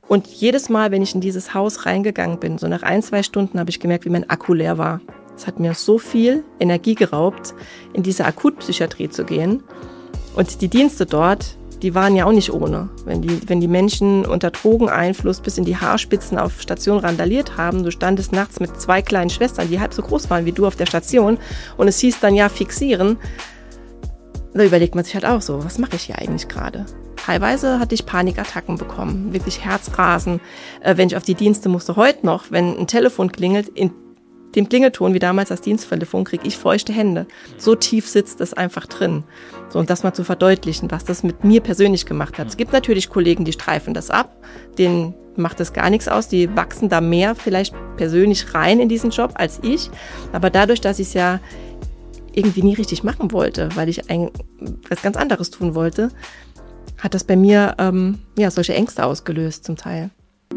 Und jedes Mal, wenn ich in dieses Haus reingegangen bin, so nach 1-2 Stunden, habe ich gemerkt, wie mein Akku leer war. Es hat mir so viel Energie geraubt, in diese Akutpsychiatrie zu gehen. Und die Dienste dort, die waren ja auch nicht ohne. Wenn die Menschen unter Drogeneinfluss bis in die Haarspitzen auf Station randaliert haben, du standest nachts mit 2 kleinen Schwestern, die halb so groß waren wie du auf der Station, und es hieß dann ja fixieren, da überlegt man sich halt auch so, was mache ich hier eigentlich gerade? Teilweise hatte ich Panikattacken bekommen, wirklich Herzrasen, wenn ich auf die Dienste musste. Heute noch, wenn ein Telefon klingelt, in dem Klingelton, wie damals das Diensttelefon, kriege ich feuchte Hände. So tief sitzt es einfach drin. So, und das mal zu verdeutlichen, was das mit mir persönlich gemacht hat. Es gibt natürlich Kollegen, die streifen das ab, denen macht das gar nichts aus, die wachsen da mehr vielleicht persönlich rein in diesen Job als ich. Aber dadurch, dass ich es ja irgendwie nie richtig machen wollte, weil ich was ganz anderes tun wollte, hat das bei mir solche Ängste ausgelöst zum Teil.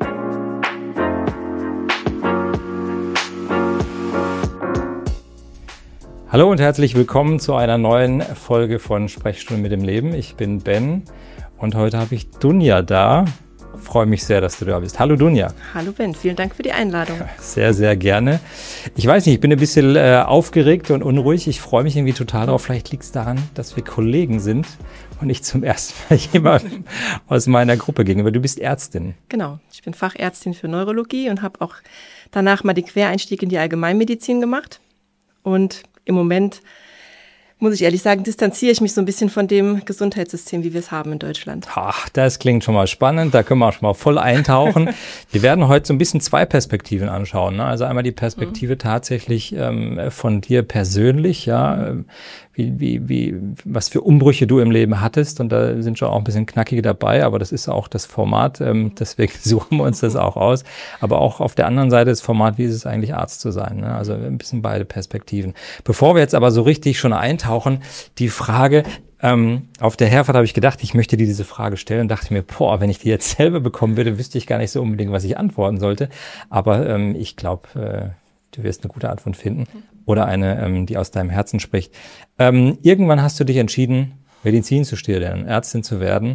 Hallo und herzlich willkommen zu einer neuen Folge von Sprechstunde mit dem Leben. Ich bin Ben und heute habe ich Dunja da. Ich freue mich sehr, dass du da bist. Hallo Dunja. Hallo Ben, vielen Dank für die Einladung. Sehr, sehr gerne. Ich weiß nicht, ich bin ein bisschen aufgeregt und unruhig. Ich freue mich irgendwie total drauf. Vielleicht liegt es daran, dass wir Kollegen sind und ich zum ersten Mal jemanden aus meiner Gruppe gegenüber. Du bist Ärztin. Genau, ich bin Fachärztin für Neurologie und habe auch danach mal den Quereinstieg in die Allgemeinmedizin gemacht. Und im Moment, muss ich ehrlich sagen, distanziere ich mich so ein bisschen von dem Gesundheitssystem, wie wir es haben in Deutschland. Ach, das klingt schon mal spannend, da können wir auch schon mal voll eintauchen. Wir werden heute so ein bisschen 2 Perspektiven anschauen, ne? Also einmal die Perspektive tatsächlich von dir persönlich, ja, was für Umbrüche du im Leben hattest, und da sind schon auch ein bisschen knackige dabei, aber das ist auch das Format, deswegen suchen wir uns das auch aus. Aber auch auf der anderen Seite das Format, wie ist es eigentlich, Arzt zu sein, ne? Also ein bisschen beide Perspektiven. Bevor wir jetzt aber so richtig schon eintauchen, die Frage, auf der Herfahrt habe ich gedacht, ich möchte dir diese Frage stellen und dachte mir, wenn ich die jetzt selber bekommen würde, wüsste ich gar nicht so unbedingt, was ich antworten sollte. Aber ich glaube, du wirst eine gute Antwort finden oder eine, die aus deinem Herzen spricht. Irgendwann hast du dich entschieden, Medizin zu studieren, Ärztin zu werden.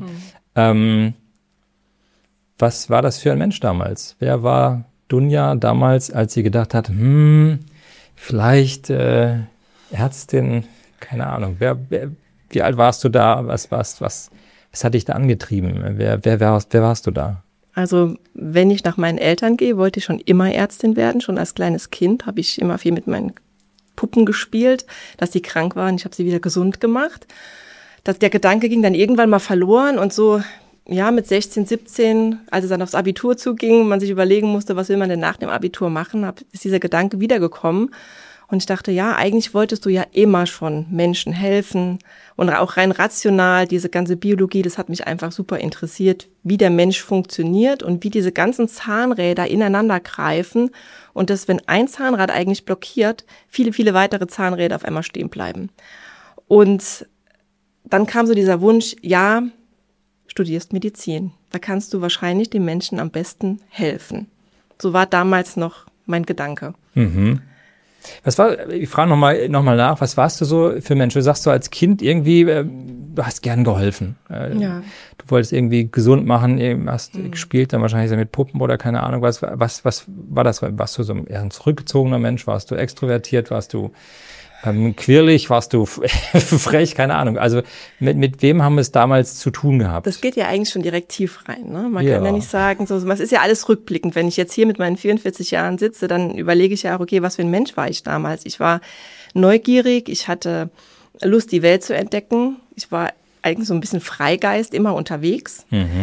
Was war das für ein Mensch damals? Wer war Dunja damals, als sie gedacht hat, vielleicht Ärztin, keine Ahnung. Wie alt warst du da? Was hat dich da angetrieben? Wer warst du da? Also wenn ich nach meinen Eltern gehe, wollte ich schon immer Ärztin werden. Schon als kleines Kind habe ich immer viel mit meinen Puppen gespielt, dass die krank waren. Ich habe sie wieder gesund gemacht. Der Gedanke ging dann irgendwann mal verloren und so, ja, mit 16, 17, als es dann aufs Abitur zuging, man sich überlegen musste, was will man denn nach dem Abitur machen, ist dieser Gedanke wiedergekommen. Und ich dachte, ja, eigentlich wolltest du ja immer schon Menschen helfen und auch rein rational, diese ganze Biologie, das hat mich einfach super interessiert, wie der Mensch funktioniert und wie diese ganzen Zahnräder ineinander greifen und dass, wenn ein Zahnrad eigentlich blockiert, viele, viele weitere Zahnräder auf einmal stehen bleiben. Und dann kam so dieser Wunsch, ja, studierst Medizin, da kannst du wahrscheinlich den Menschen am besten helfen. So war damals noch mein Gedanke. Mhm. Ich frage noch mal nach, was warst du so für Mensch? Du sagst so als Kind irgendwie, du hast gern geholfen. Ja. Du wolltest irgendwie gesund machen, hast gespielt, dann wahrscheinlich so mit Puppen oder keine Ahnung. Was war das? Warst du so eher ein zurückgezogener Mensch? Warst du extrovertiert? Warst du quirlig? Warst du frech? Keine Ahnung. Also mit wem haben wir es damals zu tun gehabt? Das geht ja eigentlich schon direkt tief rein, ne? Man kann ja nicht sagen, es ist ja alles rückblickend. Wenn ich jetzt hier mit meinen 44 Jahren sitze, dann überlege ich ja auch, okay, was für ein Mensch war ich damals? Ich war neugierig, ich hatte Lust, die Welt zu entdecken. Ich war eigentlich so ein bisschen Freigeist, immer unterwegs.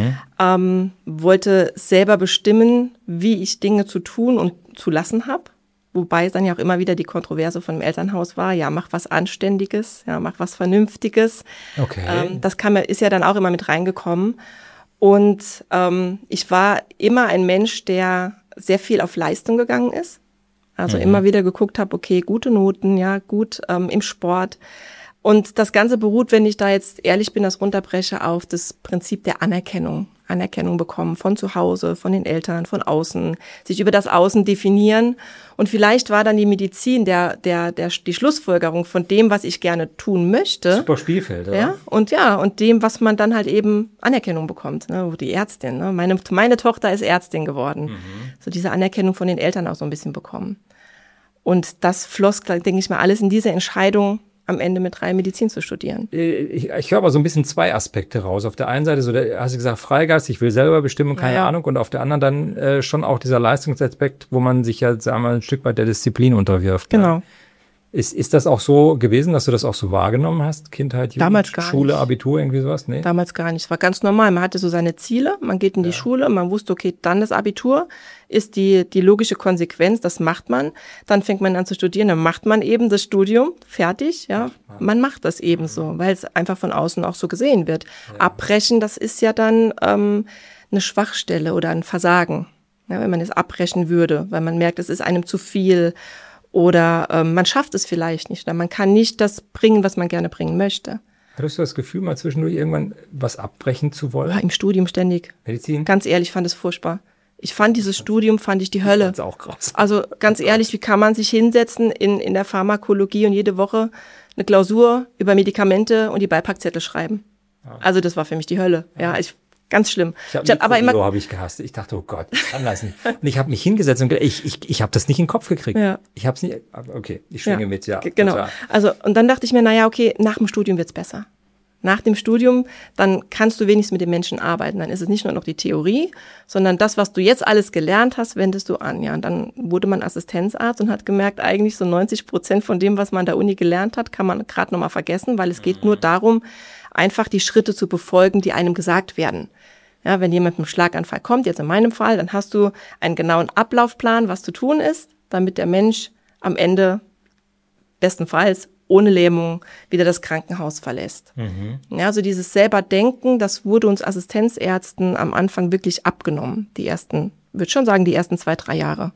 Wollte selber bestimmen, wie ich Dinge zu tun und zu lassen habe. Wobei es dann ja auch immer wieder die Kontroverse von dem Elternhaus war, ja, mach was Anständiges, ja, mach was Vernünftiges. Okay. Das ist ja dann auch immer mit reingekommen. Und ich war immer ein Mensch, der sehr viel auf Leistung gegangen ist. Also immer wieder geguckt habe, okay, gute Noten, ja, gut im Sport. Und das Ganze beruht, wenn ich da jetzt ehrlich bin, das runterbreche, auf das Prinzip der Anerkennung. Anerkennung bekommen von zu Hause, von den Eltern, von außen, sich über das Außen definieren. Und vielleicht war dann die Medizin die Schlussfolgerung von dem, was ich gerne tun möchte. Super Spielfeld, oder? Und dem, was man dann halt eben Anerkennung bekommt. Ne? Die Ärztin, ne? Meine Tochter ist Ärztin geworden. So diese Anerkennung von den Eltern auch so ein bisschen bekommen. Und das floss, denke ich mal, alles in diese Entscheidung, am Ende mit 3 Medizin zu studieren. Ich höre aber so ein bisschen 2 Aspekte raus. Auf der einen Seite, so hast du gesagt, Freigeist, ich will selber bestimmen, keine Ahnung. Und auf der anderen dann schon auch dieser Leistungsaspekt, wo man sich ja, sagen wir mal, ein Stück weit der Disziplin unterwirft. Genau. Ne? Ist das auch so gewesen, dass du das auch so wahrgenommen hast? Kindheit, Jugend, Damals gar Schule, nicht. Abitur, irgendwie sowas? Nee? Damals gar nicht. Es war ganz normal. Man hatte so seine Ziele, man geht in die Schule, man wusste, okay, dann das Abitur ist die logische Konsequenz, das macht man. Dann fängt man an zu studieren, dann macht man eben das Studium, fertig, ja. Man macht das eben so, weil es einfach von außen auch so gesehen wird. Ja. Abbrechen, das ist ja dann eine Schwachstelle oder ein Versagen, ja, wenn man es abbrechen würde, weil man merkt, es ist einem zu viel. Oder man schafft es vielleicht nicht. Oder man kann nicht das bringen, was man gerne bringen möchte. Hattest du das Gefühl, mal zwischendurch irgendwann was abbrechen zu wollen? Ja, im Studium ständig. Medizin? Ganz ehrlich, fand es furchtbar. Ich fand dieses Studium, die Hölle. Das ist auch krass. Also ganz ehrlich, wie kann man sich hinsetzen in der Pharmakologie und jede Woche eine Klausur über Medikamente und die Beipackzettel schreiben? Ja. Also das war für mich die Hölle. Ja, ganz schlimm. Habe ich gehasst. Ich dachte, oh Gott, ich kann das nicht. Und ich habe mich hingesetzt und gedacht, ich habe das nicht in den Kopf gekriegt. Ja. Ich habe es nicht. Okay, ich schwinge mit, ja. Genau. Total. Also und dann dachte ich mir, naja, okay, nach dem Studium wird's besser. Nach dem Studium, dann kannst du wenigstens mit den Menschen arbeiten. Dann ist es nicht nur noch die Theorie, sondern das, was du jetzt alles gelernt hast, wendest du an. Ja, und dann wurde man Assistenzarzt und hat gemerkt, eigentlich so 90% von dem, was man an der Uni gelernt hat, kann man gerade nochmal vergessen, weil es geht nur darum, einfach die Schritte zu befolgen, die einem gesagt werden. Ja, wenn jemand mit einem Schlaganfall kommt, jetzt in meinem Fall, dann hast du einen genauen Ablaufplan, was zu tun ist, damit der Mensch am Ende bestenfalls ohne Lähmung wieder das Krankenhaus verlässt. Ja, also dieses selber Denken, das wurde uns Assistenzärzten am Anfang wirklich abgenommen. Die ersten 2, 3 Jahre.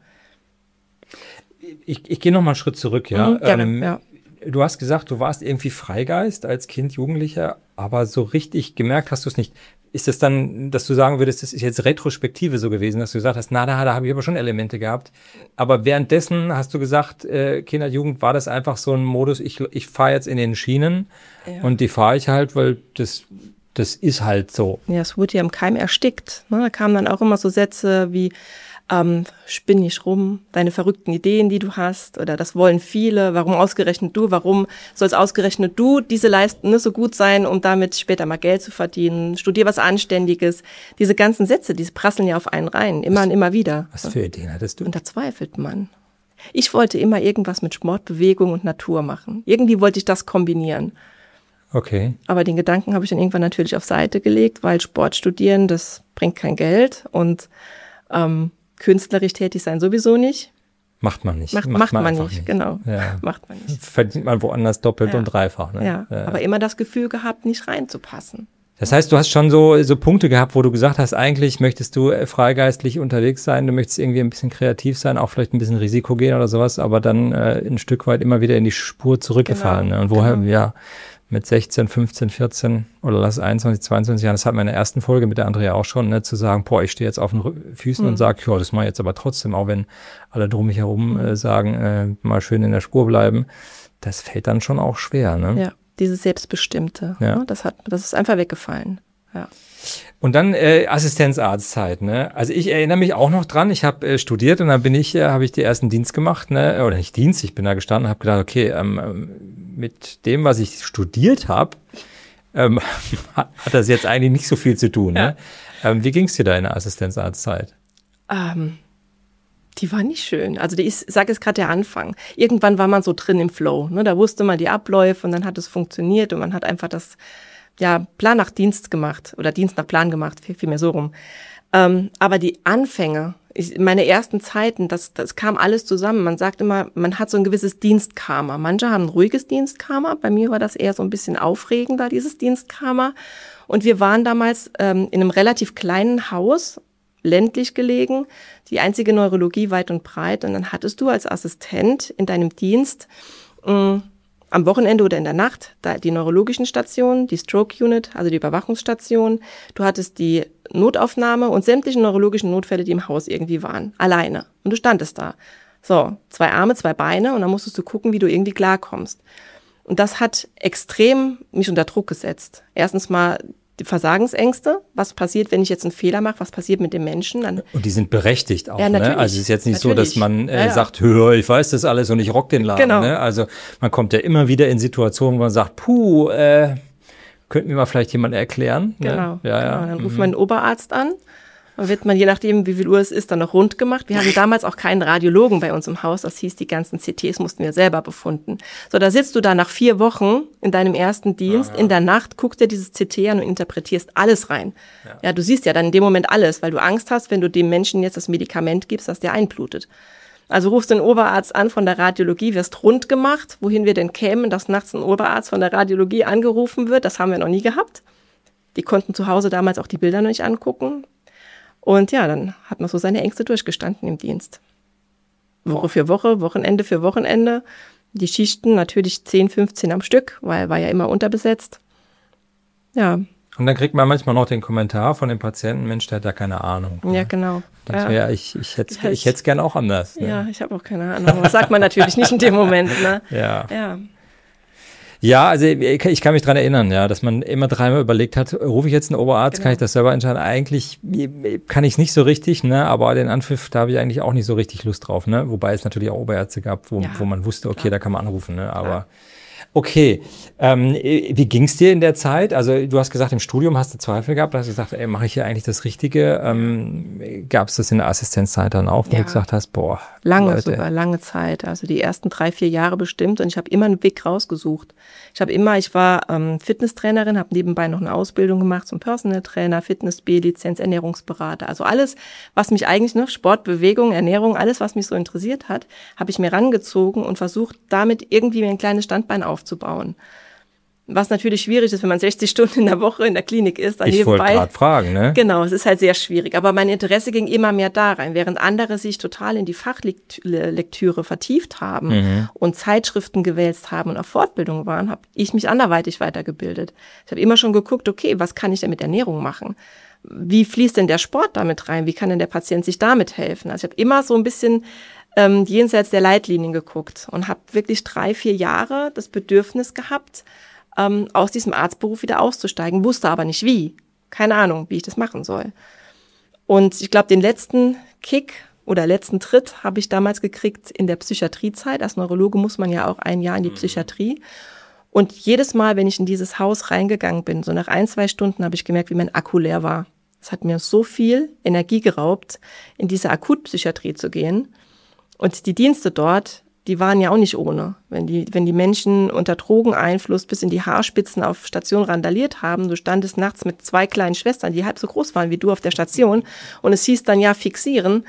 Ich gehe noch mal einen Schritt zurück, ja. Ja. Du hast gesagt, du warst irgendwie Freigeist als Kind, Jugendlicher, aber so richtig gemerkt hast du es nicht. Ist es dann, dass du sagen würdest, das ist jetzt Retrospektive so gewesen, dass du gesagt hast, da habe ich aber schon Elemente gehabt. Aber währenddessen hast du gesagt, Kinder, Jugend, war das einfach so ein Modus, ich fahre jetzt in den Schienen und die fahre ich halt, weil das ist halt so. Ja, es wurde ja im Keim erstickt. Ne? Da kamen dann auch immer so Sätze wie, spinn nicht rum, deine verrückten Ideen, die du hast, oder das wollen viele, warum ausgerechnet du, warum soll es ausgerechnet du diese Leistung so gut sein, um damit später mal Geld zu verdienen, studier was Anständiges. Diese ganzen Sätze, die prasseln ja auf einen rein, immer und immer wieder. Was für Ideen hattest du? Und da zweifelt man. Ich wollte immer irgendwas mit Sport, Bewegung und Natur machen. Irgendwie wollte ich das kombinieren. Okay. Aber den Gedanken habe ich dann irgendwann natürlich auf Seite gelegt, weil Sport studieren, das bringt kein Geld und künstlerisch tätig sein sowieso nicht. Macht man nicht. Macht man nicht, genau. Ja. Macht man nicht. Verdient man woanders doppelt und dreifach. Ne? Ja, aber immer das Gefühl gehabt, nicht reinzupassen. Das heißt, du hast schon so Punkte gehabt, wo du gesagt hast, eigentlich möchtest du freigeistlich unterwegs sein, du möchtest irgendwie ein bisschen kreativ sein, auch vielleicht ein bisschen Risiko gehen oder sowas, aber dann ein Stück weit immer wieder in die Spur zurückgefallen. Genau, ne? Und woher, mit 16, 15, 14 oder lass 21, 22 Jahren, das hatten wir in der ersten Folge mit der Andrea auch schon, ne, zu sagen, ich stehe jetzt auf den Füßen und sage, das mache ich jetzt aber trotzdem, auch wenn alle drum mich herum sagen, mal schön in der Spur bleiben. Das fällt dann schon auch schwer, ne? Ja, dieses Selbstbestimmte, ne? Das ist einfach weggefallen, ja. Und dann Assistenzarztzeit, ne? Also ich erinnere mich auch noch dran, ich habe studiert und dann habe ich den ersten Dienst gemacht, ne? Oder nicht Dienst, ich bin da gestanden und habe gedacht, okay, mit dem, was ich studiert habe, hat das jetzt eigentlich nicht so viel zu tun, ne? Wie ging es dir da in der Assistenzarztzeit? Die war nicht schön. Also ich sage es gerade der Anfang. Irgendwann war man so drin im Flow, ne? Da wusste man die Abläufe und dann hat es funktioniert und man hat einfach das Plan nach Dienst gemacht oder Dienst nach Plan gemacht, vielmehr so rum. Aber die Anfänge, meine ersten Zeiten, das kam alles zusammen. Man sagt immer, man hat so ein gewisses Dienstkarma. Manche haben ein ruhiges Dienstkarma. Bei mir war das eher so ein bisschen aufregender, dieses Dienstkarma. Und wir waren damals in einem relativ kleinen Haus, ländlich gelegen, die einzige Neurologie weit und breit. Und dann hattest du als Assistent in deinem Dienst am Wochenende oder in der Nacht die neurologischen Stationen, die Stroke Unit, also die Überwachungsstation. Du hattest die Notaufnahme und sämtliche neurologischen Notfälle, die im Haus irgendwie waren. Alleine. Und du standest da. So, 2 Arme, 2 Beine und dann musstest du gucken, wie du irgendwie klarkommst. Und das hat extrem mich unter Druck gesetzt. Erstens mal die Versagensängste. Was passiert, wenn ich jetzt einen Fehler mache? Was passiert mit dem Menschen? Dann, und die sind berechtigt auch, ja, ne? Also es ist jetzt nicht so, dass man ja. sagt, hör, ich weiß das alles und ich rock den Laden. Genau. Ne? Also man kommt ja immer wieder in Situationen, wo man sagt, könnten wir mal vielleicht jemand erklären? Genau. Ne? Ja, genau. Dann ruft man den Oberarzt an. Dann wird man, je nachdem, wie viel Uhr es ist, dann noch rund gemacht. Wir hatten damals auch keinen Radiologen bei uns im Haus. Das hieß, die ganzen CTs mussten wir selber befunden. So, da sitzt du da nach 4 Wochen in deinem ersten Dienst, in der Nacht, guckst dir dieses CT an und interpretierst alles rein. Ja, du siehst ja dann in dem Moment alles, weil du Angst hast, wenn du dem Menschen jetzt das Medikament gibst, dass der einblutet. Also rufst den Oberarzt an von der Radiologie, wirst rund gemacht, wohin wir denn kämen, dass nachts ein Oberarzt von der Radiologie angerufen wird. Das haben wir noch nie gehabt. Die konnten zu Hause damals auch die Bilder noch nicht angucken. Und ja, dann hat man so seine Ängste durchgestanden im Dienst. Woche für Woche, Wochenende für Wochenende. Die Schichten natürlich 10, 15 am Stück, weil war ja immer unterbesetzt. Ja. Und dann kriegt man manchmal noch den Kommentar von dem Patienten, Mensch, der hat ja keine Ahnung. Ja, genau. Ja, ich hätte es gern auch anders. Ne? Ja, ich habe auch keine Ahnung. Das sagt man natürlich nicht in dem Moment. Ne? Ja. Ja, also ich kann mich dran erinnern, ja, dass man immer 3-mal überlegt hat, rufe ich jetzt einen Oberarzt, genau. Kann ich das selber entscheiden? Eigentlich kann ich es nicht so richtig, ne, aber den Anpfiff, da habe ich eigentlich auch nicht so richtig Lust drauf, ne, wobei es natürlich auch Oberärzte gab, wo man wusste, okay, da kann man anrufen, ne, aber okay, wie ging es dir in der Zeit? Also du hast gesagt, im Studium hast du Zweifel gehabt, hast du gesagt, ey, mache ich hier eigentlich das Richtige? Gab es das in der Assistenzzeit dann auch, wo du gesagt hast, boah, lange Zeit, also die ersten 3-4 Jahre bestimmt und ich habe immer einen Weg rausgesucht. Ich war Fitnesstrainerin, habe nebenbei noch eine Ausbildung gemacht zum Personal Trainer, Fitness B-Lizenz, Ernährungsberater, also alles, was mich eigentlich, ne, Sport, Bewegung, Ernährung, alles, was mich so interessiert hat, habe ich mir rangezogen und versucht, damit irgendwie mir ein kleines Standbein aufzubauen. Was natürlich schwierig ist, wenn man 60 Stunden in der Woche in der Klinik ist. Ich wollte gerade fragen, ne? Genau, es ist halt sehr schwierig. Aber mein Interesse ging immer mehr da rein. Während andere sich total in die Fachlektüre vertieft haben und Zeitschriften gewälzt haben und auf Fortbildung waren, habe ich mich anderweitig weitergebildet. Ich habe immer schon geguckt, okay, was kann ich denn mit Ernährung machen? Wie fließt denn der Sport damit rein? Wie kann denn der Patient sich damit helfen? Also ich habe immer so ein bisschen jenseits der Leitlinien geguckt und habe wirklich 3-4 Jahre das Bedürfnis gehabt, aus diesem Arztberuf wieder auszusteigen, wusste aber nicht wie. Keine Ahnung, wie ich das machen soll. Und ich glaube, den letzten Kick oder letzten Tritt habe ich damals gekriegt in der Psychiatriezeit. Als Neurologe muss man ja auch 1 Jahr in die Psychiatrie. Und jedes Mal, wenn ich in dieses Haus reingegangen bin, so nach 1-2 Stunden, habe ich gemerkt, wie mein Akku leer war. Es hat mir so viel Energie geraubt, in diese Akutpsychiatrie zu gehen. Und die Dienste dort, die waren ja auch nicht ohne. Wenn die Menschen unter Drogeneinfluss bis in die Haarspitzen auf Station randaliert haben, du standest nachts mit 2 kleinen Schwestern, die halb so groß waren wie du auf der Station und es hieß dann ja fixieren,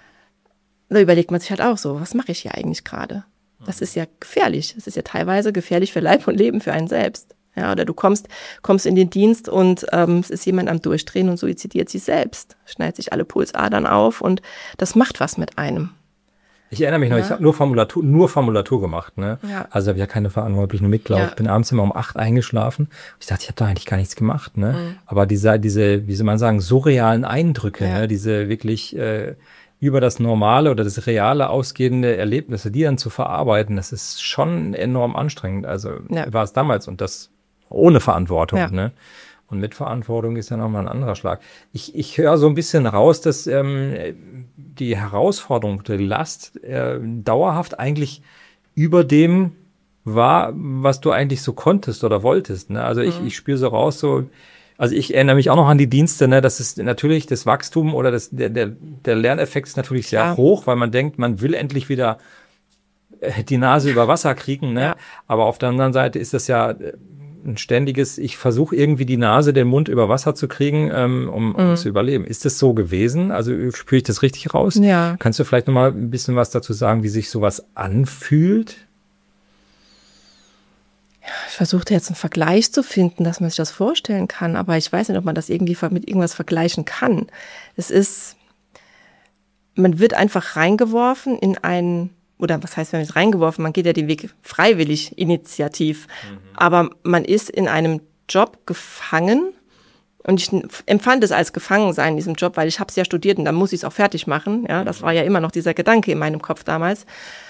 da überlegt man sich halt auch so, was mache ich hier eigentlich gerade? Das ist ja gefährlich. Das ist ja teilweise gefährlich für Leib und Leben für einen selbst. Ja, oder du kommst in den Dienst und es ist jemand am Durchdrehen und suizidiert sich selbst, schneidet sich alle Pulsadern auf und das macht was mit einem. Ich erinnere mich noch, ich habe nur Formulatur gemacht, ne? Ja. Also habe ich ja keine Verantwortung, habe ich nur mitgelaufen. Ich bin abends immer um 8 eingeschlafen. Ich dachte, ich habe da eigentlich gar nichts gemacht, ne? Aber diese, wie soll man sagen, surrealen Eindrücke, ne? Diese wirklich über das Normale oder das Reale ausgehende Erlebnisse, die dann zu verarbeiten, das ist schon enorm anstrengend. Also war es damals und das ohne Verantwortung, ne? Und mit Verantwortung ist ja nochmal ein anderer Schlag. Ich höre so ein bisschen raus, dass die Herausforderung, die Last dauerhaft eigentlich über dem war, was du eigentlich so konntest oder wolltest. Ne? Also ich spüre so raus, also ich erinnere mich auch noch an die Dienste, ne? Das ist natürlich das Wachstum oder der Lerneffekt ist natürlich sehr hoch, weil man denkt, man will endlich wieder die Nase über Wasser kriegen. Ne? Ja. Aber auf der anderen Seite ist das ja ein ständiges, ich versuche irgendwie die Nase, den Mund über Wasser zu kriegen, um zu überleben. Ist das so gewesen? Also spüre ich das richtig raus? Ja. Kannst du vielleicht noch mal ein bisschen was dazu sagen, wie sich sowas anfühlt? Ja, ich versuchte jetzt einen Vergleich zu finden, dass man sich das vorstellen kann, aber ich weiß nicht, ob man das irgendwie mit irgendwas vergleichen kann. Man wird einfach reingeworfen in einen, oder was heißt, wenn man ist reingeworfen, man geht ja den Weg freiwillig, initiativ. Aber man ist in einem Job gefangen, Und ich empfand es als Gefangensein in diesem Job, weil ich habe es ja studiert und dann muss ich es auch fertig machen. Ja, das war ja immer noch dieser Gedanke in meinem Kopf damals.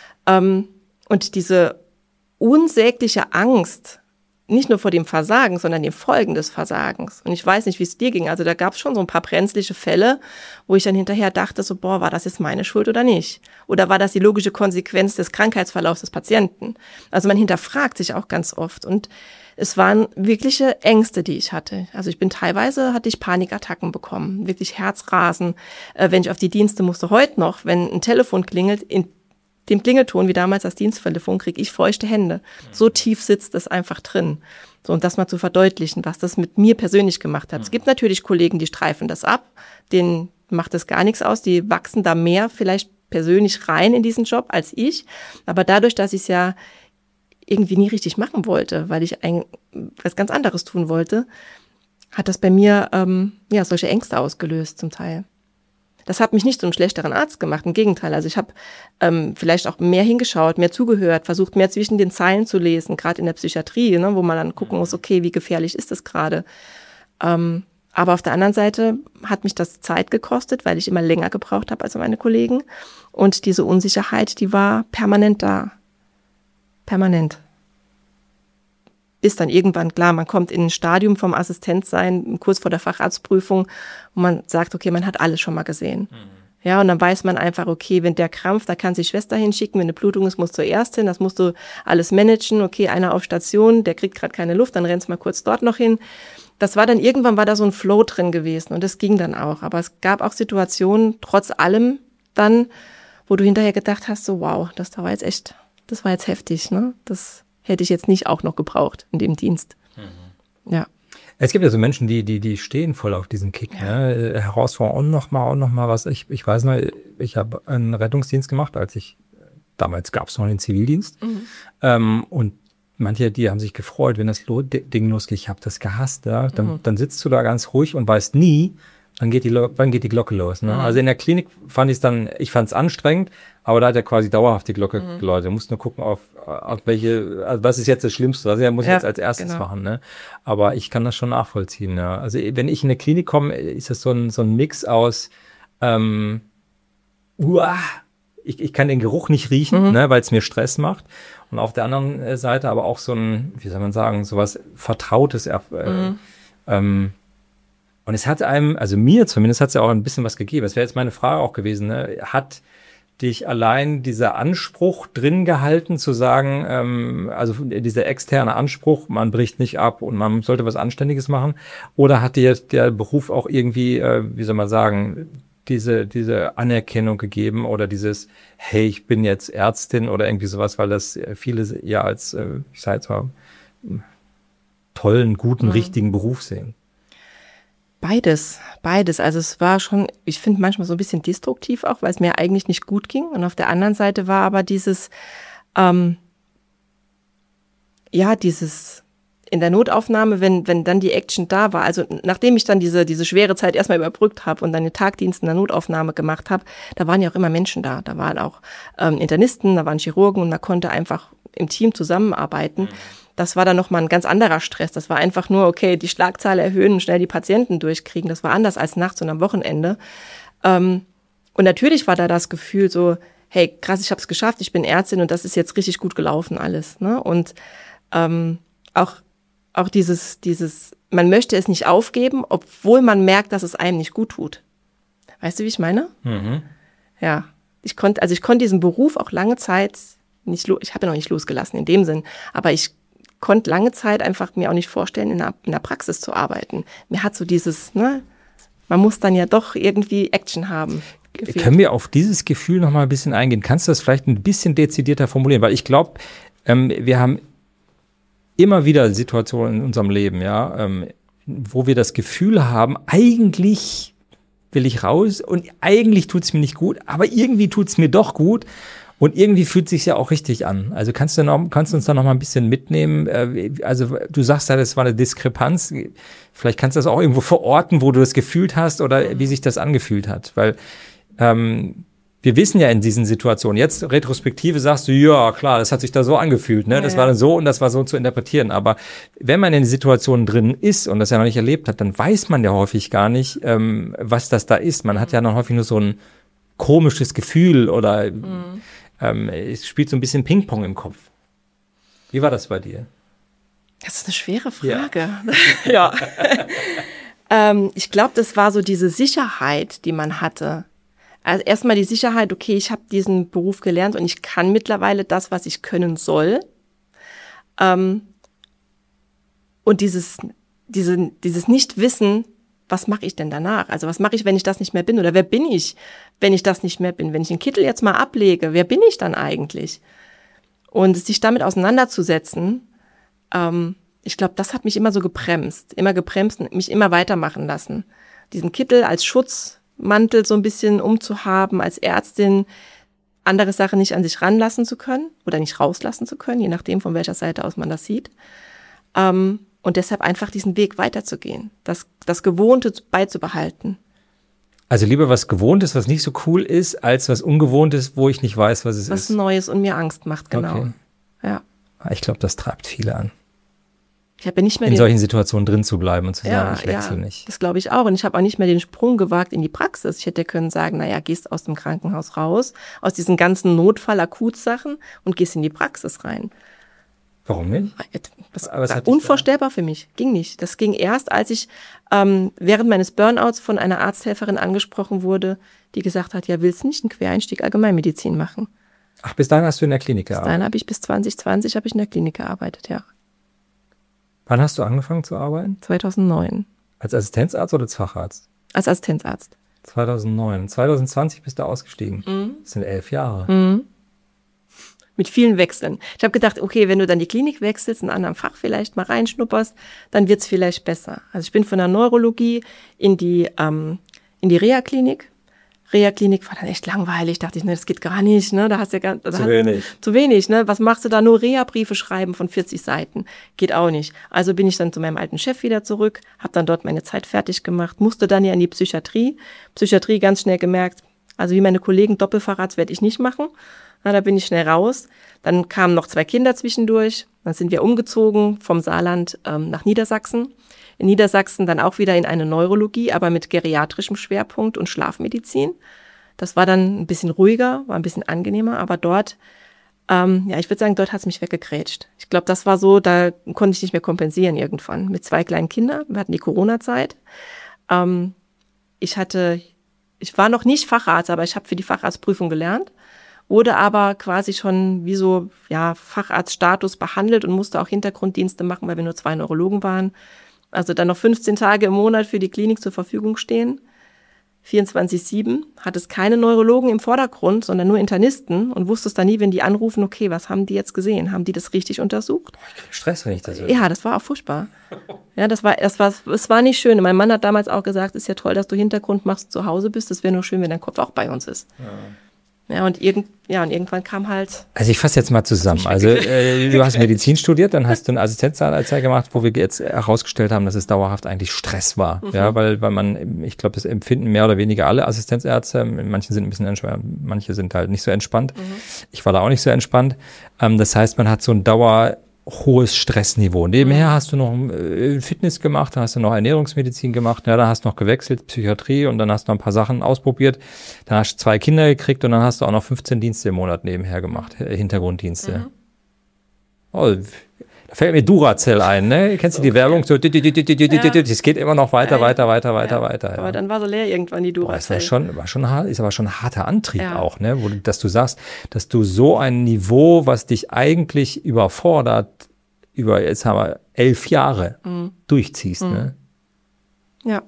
Und diese unsägliche Angst, nicht nur vor dem Versagen, sondern den Folgen des Versagens. Und ich weiß nicht, wie es dir ging. Also da gab es schon so ein paar brenzliche Fälle, wo ich dann hinterher dachte, so, boah, war das jetzt meine Schuld oder nicht? Oder war das die logische Konsequenz des Krankheitsverlaufs des Patienten? Also man hinterfragt sich auch ganz oft. Und es waren wirkliche Ängste, die ich hatte. Also hatte ich Panikattacken bekommen, wirklich Herzrasen, wenn ich auf die Dienste musste. Heute noch, wenn ein Telefon klingelt, in dem Klingelton, wie damals das Diensttelefon, kriege ich feuchte Hände. So tief sitzt es einfach drin. So, und das mal zu verdeutlichen, was das mit mir persönlich gemacht hat. Es gibt natürlich Kollegen, die streifen das ab, denen macht das gar nichts aus, die wachsen da mehr vielleicht persönlich rein in diesen Job als ich. Aber dadurch, dass ich es ja irgendwie nie richtig machen wollte, weil ich was ganz anderes tun wollte, hat das bei mir solche Ängste ausgelöst zum Teil. Das hat mich nicht zu einem schlechteren Arzt gemacht, im Gegenteil. Also ich habe vielleicht auch mehr hingeschaut, mehr zugehört, versucht mehr zwischen den Zeilen zu lesen, gerade in der Psychiatrie, ne, wo man dann gucken muss, okay, wie gefährlich ist das gerade. Aber auf der anderen Seite hat mich das Zeit gekostet, weil ich immer länger gebraucht habe als meine Kollegen. Und diese Unsicherheit, die war permanent da. Permanent. Bis dann irgendwann, klar, man kommt in ein Stadium vom Assistenzsein, kurz vor der Facharztprüfung, wo man sagt, okay, man hat alles schon mal gesehen. Ja, und dann weiß man einfach, okay, wenn der krampft, da kann sich Schwester hinschicken, wenn eine Blutung ist, musst du erst hin, das musst du alles managen, okay, einer auf Station, der kriegt gerade keine Luft, dann rennst du mal kurz dort noch hin. Irgendwann war da so ein Flow drin gewesen und das ging dann auch. Aber es gab auch Situationen, trotz allem dann, wo du hinterher gedacht hast, so wow, das war jetzt heftig, ne? Das hätte ich jetzt nicht auch noch gebraucht in dem Dienst. Ja. Es gibt ja so Menschen, die stehen voll auf diesen Kick, ne? Herausforderung und noch mal was. Ich weiß noch, ich habe einen Rettungsdienst gemacht, damals gab es noch den Zivildienst. Und manche, die haben sich gefreut, wenn das Ding losgeht. Ich habe das gehasst, ja. Dann sitzt du da ganz ruhig und weißt nie, wann geht die Glocke los, ne? Also in der Klinik fand ich es anstrengend, aber da hat ja quasi dauerhaft die Glocke geläutet. Du musst nur gucken auf welche, also was ist jetzt das Schlimmste, was muss ich jetzt als erstes machen, ne? Aber ich kann das schon nachvollziehen, ja. Also wenn ich in eine Klinik komme, ist das so ein Mix aus, ich kann den Geruch nicht riechen, ne, weil es mir Stress macht. Und auf der anderen Seite aber auch so ein, wie soll man sagen, sowas Vertrautes, und es hat also mir zumindest hat es ja auch ein bisschen was gegeben. Das wäre jetzt meine Frage auch gewesen, ne? Hat dich allein dieser Anspruch drin gehalten, zu sagen, also dieser externe Anspruch, man bricht nicht ab und man sollte was Anständiges machen? Oder hat dir der Beruf auch irgendwie, wie soll man sagen, diese Anerkennung gegeben oder dieses, hey, ich bin jetzt Ärztin oder irgendwie sowas, weil das viele ja als, ich sag jetzt mal, tollen, guten, richtigen Beruf sehen? Beides. Also es war schon, ich finde manchmal so ein bisschen destruktiv auch, weil es mir eigentlich nicht gut ging. Und auf der anderen Seite war aber dieses in der Notaufnahme, wenn dann die Action da war, also nachdem ich dann diese schwere Zeit erstmal überbrückt habe und dann den Tagdienst in der Notaufnahme gemacht habe, da waren ja auch immer Menschen da. Da waren auch Internisten, da waren Chirurgen und man konnte einfach im Team zusammenarbeiten. Das war dann nochmal ein ganz anderer Stress. Das war einfach nur, okay, die Schlagzahl erhöhen und schnell die Patienten durchkriegen. Das war anders als nachts und am Wochenende. Und natürlich war da das Gefühl so, hey, krass, ich habe es geschafft, ich bin Ärztin und das ist jetzt richtig gut gelaufen alles, ne? Und auch dieses, man möchte es nicht aufgeben, obwohl man merkt, dass es einem nicht gut tut. Weißt du, wie ich meine? Ja, ich konnte diesen Beruf auch lange Zeit ich habe ja noch nicht losgelassen in dem Sinn, aber ich konnte lange Zeit einfach mir auch nicht vorstellen, in der Praxis zu arbeiten. Mir hat so dieses, ne, man muss dann ja doch irgendwie Action haben. Gefehlt. Können wir auf dieses Gefühl noch mal ein bisschen eingehen? Kannst du das vielleicht ein bisschen dezidierter formulieren? Weil ich glaube, wir haben immer wieder Situationen in unserem Leben, ja, wo wir das Gefühl haben, eigentlich will ich raus und eigentlich tut es mir nicht gut, aber irgendwie tut es mir doch gut. Und irgendwie fühlt es sich ja auch richtig an. Also kannst du uns da noch mal ein bisschen mitnehmen? Also du sagst ja, das war eine Diskrepanz. Vielleicht kannst du das auch irgendwo verorten, wo du das gefühlt hast oder wie sich das angefühlt hat. Weil wir wir wissen ja in diesen Situationen, jetzt retrospektive sagst du, ja klar, das hat sich da so angefühlt, ne? Das war dann so und das war so zu interpretieren. Aber wenn man in den Situationen drin ist und das ja noch nicht erlebt hat, dann weiß man ja häufig gar nicht, was das da ist. Man hat ja noch häufig nur so ein komisches Gefühl oder es spielt so ein bisschen Ping-Pong im Kopf. Wie war das bei dir? Das ist eine schwere Frage. Ja. Ich glaube, das war so diese Sicherheit, die man hatte. Also erstmal die Sicherheit, okay, ich habe diesen Beruf gelernt und ich kann mittlerweile das, was ich können soll. Und dieses Nichtwissen, was mache ich denn danach? Also was mache ich, wenn ich das nicht mehr bin? Oder wer bin ich, wenn ich das nicht mehr bin? Wenn ich den Kittel jetzt mal ablege, wer bin ich dann eigentlich? Und sich damit auseinanderzusetzen, ich glaube, das hat mich immer so gebremst und mich immer weitermachen lassen. Diesen Kittel als Schutzmantel so ein bisschen umzuhaben, als Ärztin andere Sachen nicht an sich ranlassen zu können oder nicht rauslassen zu können, je nachdem, von welcher Seite aus man das sieht. Und deshalb einfach diesen Weg weiterzugehen, das Gewohnte beizubehalten. Also lieber was Gewohntes, was nicht so cool ist, als was Ungewohntes, wo ich nicht weiß, was es ist. Was Neues und mir Angst macht, genau. Okay. Ja. Ich glaube, das treibt viele an. Ich habe ja nicht mehr in solchen Situationen drin zu bleiben und zu sagen, ich wechsle nicht. Das glaube ich auch. Und ich habe auch nicht mehr den Sprung gewagt in die Praxis. Ich hätte können sagen, naja, gehst aus dem Krankenhaus raus, aus diesen ganzen Notfall-Akut-Sachen und gehst in die Praxis rein. Warum nicht? Das war unvorstellbar für mich. Ging nicht. Das ging erst, als ich während meines Burnouts von einer Arzthelferin angesprochen wurde, die gesagt hat, ja, willst du nicht einen Quereinstieg Allgemeinmedizin machen? Ach, bis dahin hast du in der Klinik gearbeitet? Bis dahin habe ich bis 2020 in der Klinik gearbeitet, ja. Wann hast du angefangen zu arbeiten? 2009. Als Assistenzarzt oder als Facharzt? Als Assistenzarzt. 2009. 2020 bist du ausgestiegen. Das sind 11 Jahre. Mit vielen Wechseln. Ich habe gedacht, okay, wenn du dann die Klinik wechselst, in einem anderen Fach vielleicht mal reinschnupperst, dann wird's vielleicht besser. Also ich bin von der Neurologie in die Reha-Klinik. Reha-Klinik war dann echt langweilig. Dachte ich, ne, das geht gar nicht. Ne? Da hast du ja zu wenig. Ne? Was machst du da? Nur Reha-Briefe schreiben von 40 Seiten. Geht auch nicht. Also bin ich dann zu meinem alten Chef wieder zurück, habe dann dort meine Zeit fertig gemacht, musste dann ja in die Psychiatrie. Psychiatrie ganz schnell gemerkt, also wie meine Kollegen, Doppelfacharzt werde ich nicht machen. Na, da bin ich schnell raus. Dann kamen noch 2 Kinder zwischendurch. Dann sind wir umgezogen vom Saarland nach Niedersachsen. In Niedersachsen dann auch wieder in eine Neurologie, aber mit geriatrischem Schwerpunkt und Schlafmedizin. Das war dann ein bisschen ruhiger, war ein bisschen angenehmer, aber dort, ich würde sagen, dort hat es mich weggegrätscht. Ich glaube, das war so, da konnte ich nicht mehr kompensieren irgendwann. Mit 2 kleinen Kindern, wir hatten die Corona-Zeit. Ich war noch nicht Facharzt, aber ich habe für die Facharztprüfung gelernt. Wurde aber quasi schon wie so Facharztstatus behandelt und musste auch Hintergrunddienste machen, weil wir nur 2 Neurologen waren. Also dann noch 15 Tage im Monat für die Klinik zur Verfügung stehen. 24/7 hat es keine Neurologen im Vordergrund, sondern nur Internisten und wusste es dann nie, wenn die anrufen, okay, was haben die jetzt gesehen? Haben die das richtig untersucht? Ich krieg Stress, wenn ich das höre. Ja, das war auch furchtbar. Ja, es war nicht schön. Mein Mann hat damals auch gesagt, es ist ja toll, dass du Hintergrund machst, zu Hause bist. Es wäre nur schön, wenn dein Kopf auch bei uns ist. Ja, und irgendwann kam halt... Also ich fasse jetzt mal zusammen. Also du hast Medizin studiert, dann hast du einen Assistenzarzt gemacht, wo wir jetzt herausgestellt haben, dass es dauerhaft eigentlich Stress war. Ja, weil man, ich glaube, das empfinden mehr oder weniger alle Assistenzärzte. Manche sind ein bisschen entspannt, manche sind halt nicht so entspannt. Ich war da auch nicht so entspannt. Das heißt, man hat so ein hohes Stressniveau. Nebenher hast du noch Fitness gemacht, dann hast du noch Ernährungsmedizin gemacht, ja, dann hast du noch gewechselt, Psychiatrie und dann hast du noch ein paar Sachen ausprobiert. Dann hast du 2 Kinder gekriegt und dann hast du auch noch 15 Dienste im Monat nebenher gemacht, Hintergrunddienste. Oh, da fällt mir Duracell ein, ne? Kennst du die Werbung? So, es geht immer noch weiter. Aber dann war so leer irgendwann die Duracell. War schon hart, ist aber schon ein harter Antrieb auch, ne? Dass du sagst, dass du so ein Niveau, was dich eigentlich überfordert, jetzt haben wir 11 Jahre durchziehst, ne? Ja.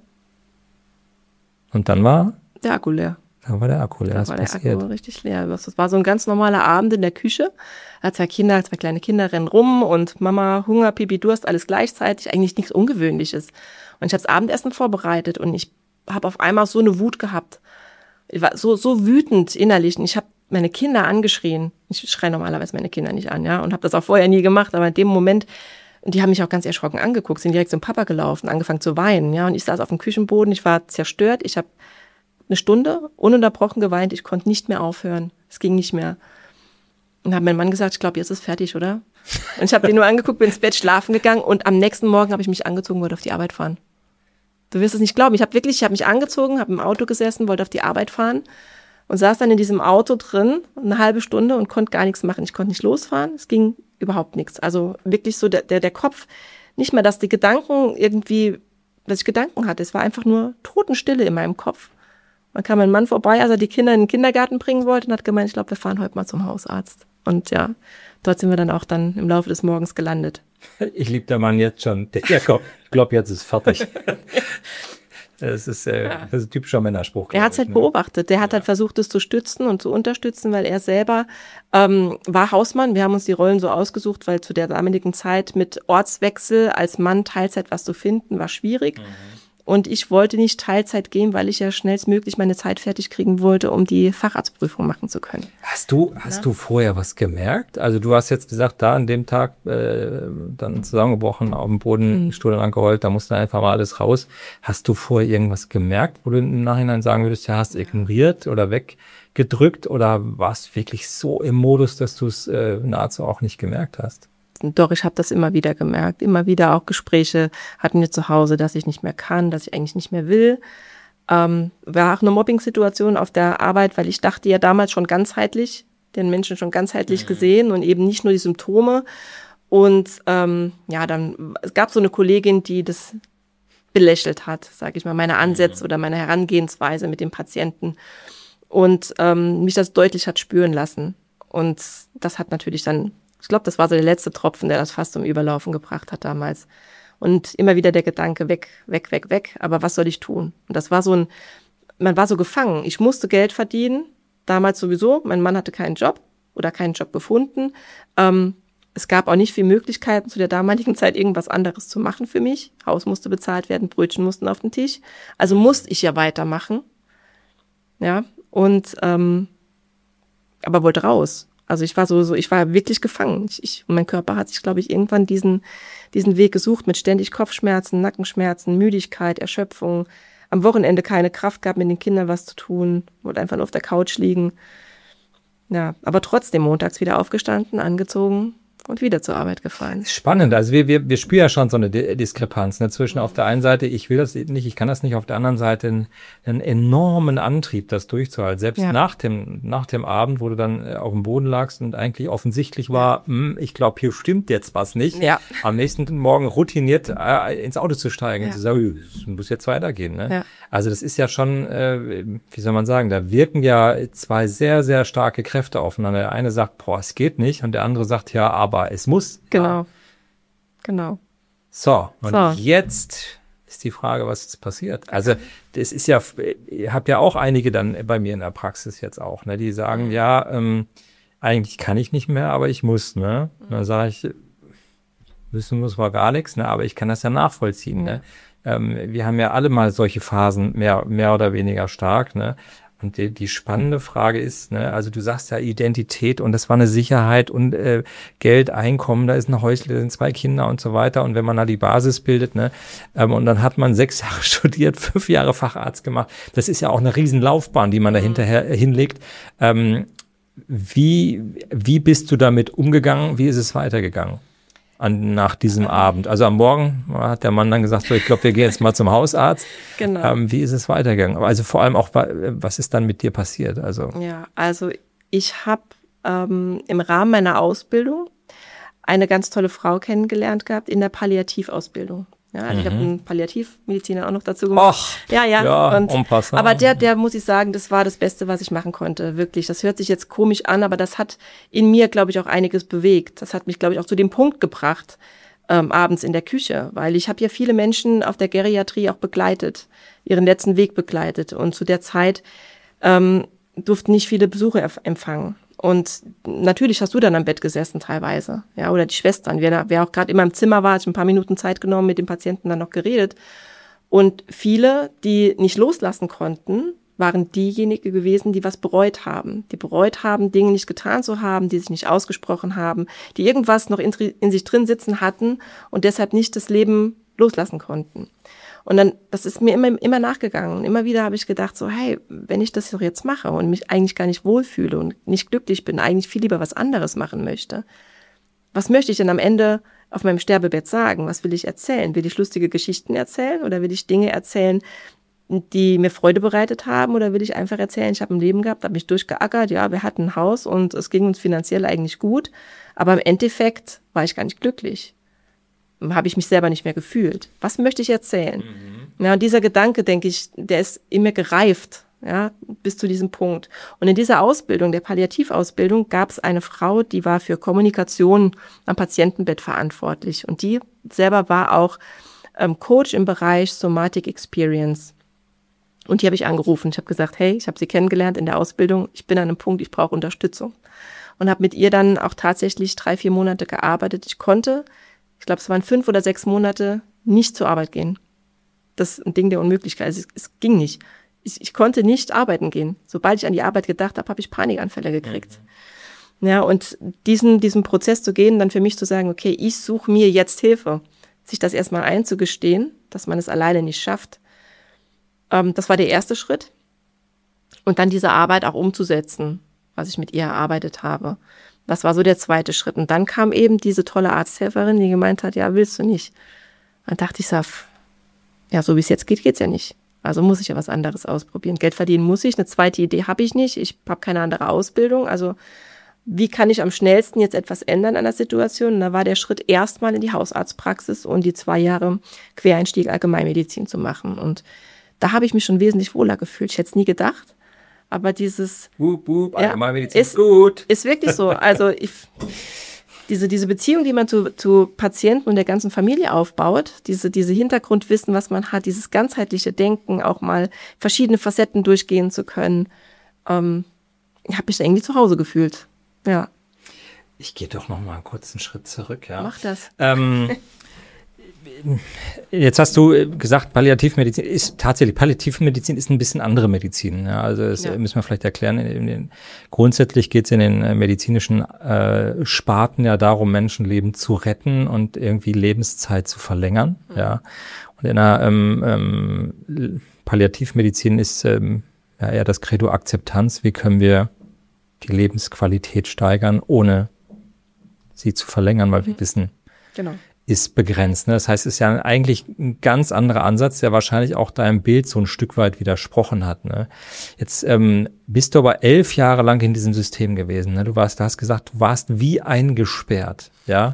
Und dann war? Der Akku leer. Dann war der Akku leer. Da war der Akku richtig leer. Das war so ein ganz normaler Abend in der Küche. 2 kleine Kinder rennen rum und Mama, Hunger, Pipi, Durst, alles gleichzeitig. Eigentlich nichts Ungewöhnliches. Und ich habe das Abendessen vorbereitet und ich habe auf einmal so eine Wut gehabt. Ich war so wütend innerlich und ich habe meine Kinder angeschrien. Ich schreie normalerweise meine Kinder nicht an, ja, und habe das auch vorher nie gemacht, aber in dem Moment, und die haben mich auch ganz erschrocken angeguckt, sind direkt zum Papa gelaufen, angefangen zu weinen, ja, und ich saß auf dem Küchenboden, ich war zerstört, ich habe eine Stunde ununterbrochen geweint. Ich konnte nicht mehr aufhören. Es ging nicht mehr. Und habe mein Mann gesagt, ich glaube, jetzt ist fertig, oder? Und ich habe den nur angeguckt, bin ins Bett schlafen gegangen und am nächsten Morgen habe ich mich angezogen, wollte auf die Arbeit fahren. Du wirst es nicht glauben. Ich habe mich angezogen, habe im Auto gesessen, wollte auf die Arbeit fahren und saß dann in diesem Auto drin eine halbe Stunde und konnte gar nichts machen. Ich konnte nicht losfahren, es ging überhaupt nichts. Also wirklich so der Kopf, nicht mehr, dass die Gedanken irgendwie, dass ich Gedanken hatte. Es war einfach nur Totenstille in meinem Kopf. Dann kam mein Mann vorbei, als er die Kinder in den Kindergarten bringen wollte und hat gemeint, ich glaube, wir fahren heute mal zum Hausarzt. Und ja, dort sind wir dann auch dann im Laufe des Morgens gelandet. Ich liebe den Mann jetzt schon. Ich glaube, jetzt ist fertig. Das ist ein typischer Männerspruch. Er hat es halt beobachtet. Der hat halt versucht, es zu stützen und zu unterstützen, weil er selber war Hausmann. Wir haben uns die Rollen so ausgesucht, weil zu der damaligen Zeit mit Ortswechsel als Mann Teilzeit was zu finden, war schwierig. Und ich wollte nicht Teilzeit gehen, weil ich ja schnellstmöglich meine Zeit fertig kriegen wollte, um die Facharztprüfung machen zu können. Hast du vorher was gemerkt? Also du hast jetzt gesagt, da an dem Tag dann zusammengebrochen, auf dem Boden, Stuhl angeheult, da musste einfach mal alles raus. Hast du vorher irgendwas gemerkt, wo du im Nachhinein sagen würdest, ja, hast du ignoriert oder weggedrückt oder warst wirklich so im Modus, dass du es nahezu auch nicht gemerkt hast? Doch, ich habe das immer wieder gemerkt. Immer wieder auch Gespräche hatten wir zu Hause, dass ich nicht mehr kann, dass ich eigentlich nicht mehr will. War auch eine Mobbing-Situation auf der Arbeit, weil ich dachte ja damals schon ganzheitlich, den Menschen schon ganzheitlich gesehen und eben nicht nur die Symptome. Und es gab so eine Kollegin, die das belächelt hat, sage ich mal, meine Ansätze oder meine Herangehensweise mit dem Patienten und mich das deutlich hat spüren lassen. Und das hat natürlich dann, ich glaube, das war so der letzte Tropfen, der das fast zum Überlaufen gebracht hat damals. Und immer wieder der Gedanke, weg, weg, weg, weg. Aber was soll ich tun? Und das war man war so gefangen. Ich musste Geld verdienen. Damals sowieso. Mein Mann hatte keinen Job oder keinen Job gefunden. Es gab auch nicht viele Möglichkeiten, zu der damaligen Zeit irgendwas anderes zu machen für mich. Haus musste bezahlt werden, Brötchen mussten auf den Tisch. Also musste ich ja weitermachen. Ja, und, aber wollte raus. Also ich war wirklich gefangen. Mein Körper hat sich, glaube ich, irgendwann diesen Weg gesucht mit ständig Kopfschmerzen, Nackenschmerzen, Müdigkeit, Erschöpfung. Am Wochenende keine Kraft gehabt, mit den Kindern was zu tun, wollte einfach nur auf der Couch liegen. Ja, aber trotzdem montags wieder aufgestanden, angezogen und wieder zur Arbeit gefahren. Spannend, also wir spüren ja schon so eine Diskrepanz, ne, zwischen auf der einen Seite, ich will das nicht, ich kann das nicht, auf der anderen Seite einen enormen Antrieb, das durchzuhalten. Selbst nach dem Abend, wo du dann auf dem Boden lagst und eigentlich offensichtlich war, ich glaube, hier stimmt jetzt was nicht. Ja. Am nächsten Morgen routiniert ins Auto zu steigen und zu sagen, es muss jetzt weitergehen. Ne? Ja. Also das ist ja schon, wie soll man sagen, da wirken ja zwei sehr, sehr starke Kräfte aufeinander. Der eine sagt, es geht nicht, und der andere sagt, ja, aber es muss. Genau. So, und jetzt ist die Frage, was jetzt passiert. Also das ist ja, ihr habt ja auch einige dann bei mir in der Praxis jetzt auch, ne, die sagen, eigentlich kann ich nicht mehr, aber ich muss. Ne? Und dann sage ich, müssen muss war gar nichts, ne, aber ich kann das ja nachvollziehen. Ne? Wir haben ja alle mal solche Phasen, mehr oder weniger stark, ne? Und die spannende Frage ist, ne, also du sagst ja Identität und das war eine Sicherheit und Geld, Einkommen, da ist ein Häusle, da sind 2 Kinder und so weiter. Und wenn man da die Basis bildet, ne, und dann hat man 6 Jahre studiert, 5 Jahre Facharzt gemacht, das ist ja auch eine Riesenlaufbahn, die man da hinterher hinlegt. Wie bist du damit umgegangen? Wie ist es weitergegangen? Nach diesem Abend. Also am Morgen hat der Mann dann gesagt, so, ich glaube, wir gehen jetzt mal zum Hausarzt. Genau. Wie ist es weitergegangen? Also vor allem auch, was ist dann mit dir passiert? Also ich habe im Rahmen meiner Ausbildung eine ganz tolle Frau kennengelernt gehabt in der Palliativausbildung. Ja, also ich habe einen Palliativmediziner auch noch dazu gemacht. Aber der muss ich sagen, das war das Beste, was ich machen konnte. Wirklich. Das hört sich jetzt komisch an, aber das hat in mir, glaube ich, auch einiges bewegt. Das hat mich, glaube ich, auch zu dem Punkt gebracht, abends in der Küche. Weil ich habe ja viele Menschen auf der Geriatrie auch begleitet, ihren letzten Weg begleitet. Und zu der Zeit durften nicht viele Besuche empfangen. Und natürlich hast du dann am Bett gesessen teilweise, ja, oder die Schwestern. Wer auch gerade immer im Zimmer war, hat ein paar Minuten Zeit genommen, mit dem Patienten dann noch geredet. Und viele, die nicht loslassen konnten, waren diejenigen gewesen, die was bereut haben. Die bereut haben, Dinge nicht getan zu haben, die sich nicht ausgesprochen haben, die irgendwas noch in sich drin sitzen hatten und deshalb nicht das Leben loslassen konnten. Und dann, das ist mir immer nachgegangen. Und immer wieder habe ich gedacht so, hey, wenn ich das doch jetzt mache und mich eigentlich gar nicht wohlfühle und nicht glücklich bin, eigentlich viel lieber was anderes machen möchte, was möchte ich denn am Ende auf meinem Sterbebett sagen? Was will ich erzählen? Will ich lustige Geschichten erzählen oder will ich Dinge erzählen, die mir Freude bereitet haben, oder will ich einfach erzählen, ich habe ein Leben gehabt, habe mich durchgeackert, ja, wir hatten ein Haus und es ging uns finanziell eigentlich gut, aber im Endeffekt war ich gar nicht glücklich. Habe ich mich selber nicht mehr gefühlt. Was möchte ich erzählen? Ja, und dieser Gedanke, denke ich, der ist in mir gereift, ja, bis zu diesem Punkt. Und in dieser Ausbildung, der Palliativausbildung, gab es eine Frau, die war für Kommunikation am Patientenbett verantwortlich. Und die selber war auch Coach im Bereich Somatic Experience. Und die habe ich angerufen. Ich habe gesagt, hey, ich habe sie kennengelernt in der Ausbildung. Ich bin an einem Punkt, ich brauche Unterstützung. Und habe mit ihr dann auch tatsächlich 3-4 Monate gearbeitet. Ich glaube, es waren 5 oder 6 Monate, nicht zur Arbeit gehen. Das ist ein Ding der Unmöglichkeit. Also es ging nicht. Ich konnte nicht arbeiten gehen. Sobald ich an die Arbeit gedacht habe, habe ich Panikanfälle gekriegt. Ja, und diesen Prozess zu gehen, dann für mich zu sagen, okay, ich suche mir jetzt Hilfe. Sich das erstmal einzugestehen, dass man es alleine nicht schafft. Das war der erste Schritt. Und dann diese Arbeit auch umzusetzen, was ich mit ihr erarbeitet habe. Das war so der zweite Schritt. Und dann kam eben diese tolle Arzthelferin, die gemeint hat, ja, willst du nicht? Dann dachte ich, ja, so wie es jetzt geht, geht's ja nicht. Also muss ich ja was anderes ausprobieren. Geld verdienen muss ich, eine zweite Idee habe ich nicht. Ich habe keine andere Ausbildung. Also wie kann ich am schnellsten jetzt etwas ändern an der Situation? Und da war der Schritt erstmal in die Hausarztpraxis und die 2 Jahre Quereinstieg Allgemeinmedizin zu machen. Und da habe ich mich schon wesentlich wohler gefühlt. Ich hätte es nie gedacht. Aber dieses Allgemeinmedizin ist gut. Ist wirklich so. Also diese Beziehung, die man zu Patienten und der ganzen Familie aufbaut, diese Hintergrundwissen, was man hat, dieses ganzheitliche Denken, auch mal verschiedene Facetten durchgehen zu können, habe mich da irgendwie zu Hause gefühlt. Ja. Ich gehe doch noch mal einen kurzen Schritt zurück. Ja. Mach das. Jetzt hast du gesagt, Palliativmedizin ist ein bisschen andere Medizin. Ja, also das müssen wir vielleicht erklären. Grundsätzlich geht es in den medizinischen Sparten ja darum, Menschenleben zu retten und irgendwie Lebenszeit zu verlängern. Ja, und in der Palliativmedizin ist eher das Credo Akzeptanz. Wie können wir die Lebensqualität steigern, ohne sie zu verlängern, weil wir wissen, ist begrenzt. Ne? Das heißt, es ist ja eigentlich ein ganz anderer Ansatz, der wahrscheinlich auch deinem Bild so ein Stück weit widersprochen hat. Ne? Jetzt bist du aber 11 Jahre lang in diesem System gewesen. Ne? Du hast gesagt, du warst wie eingesperrt. Ja.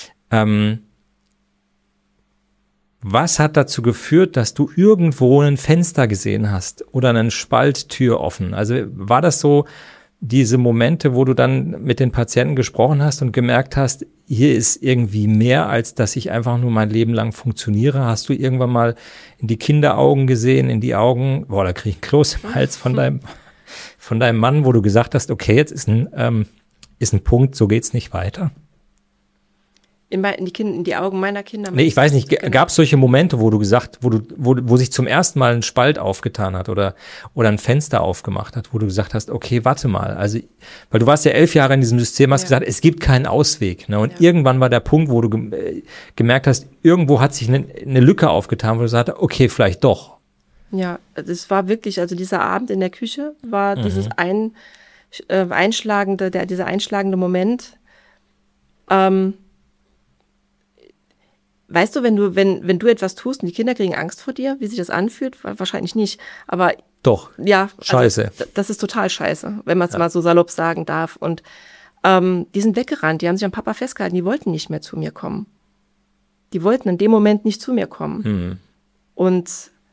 Was hat dazu geführt, dass du irgendwo ein Fenster gesehen hast oder eine Spalttür offen? Also war das so diese Momente, wo du dann mit den Patienten gesprochen hast und gemerkt hast, hier ist irgendwie mehr, als dass ich einfach nur mein Leben lang funktioniere? Hast du irgendwann mal in die Kinderaugen gesehen, in die Augen, da krieg ich einen Kloß im Hals von deinem Mann, wo du gesagt hast, okay, jetzt ist ein Punkt, so geht's nicht weiter? In die Augen meiner Kinder? Nee, ich weiß nicht, gab es solche Momente, wo sich zum ersten Mal ein Spalt aufgetan hat oder ein Fenster aufgemacht hat, wo du gesagt hast, okay, warte mal, also, weil du warst ja 11 Jahre in diesem System, hast gesagt, es gibt keinen Ausweg, ne? Und irgendwann war der Punkt, wo du gemerkt hast, irgendwo hat sich eine Lücke aufgetan, wo du sagst, okay, vielleicht doch. Ja, das war wirklich, also dieser Abend in der Küche war dieses dieser einschlagende Moment. Weißt du, wenn du etwas tust und die Kinder kriegen Angst vor dir, wie sich das anfühlt? Wahrscheinlich nicht, aber doch. Ja, scheiße. Also, das ist total scheiße, wenn man es mal so salopp sagen darf. Und die sind weggerannt, die haben sich am Papa festgehalten, die wollten nicht mehr zu mir kommen. Die wollten in dem Moment nicht zu mir kommen. Und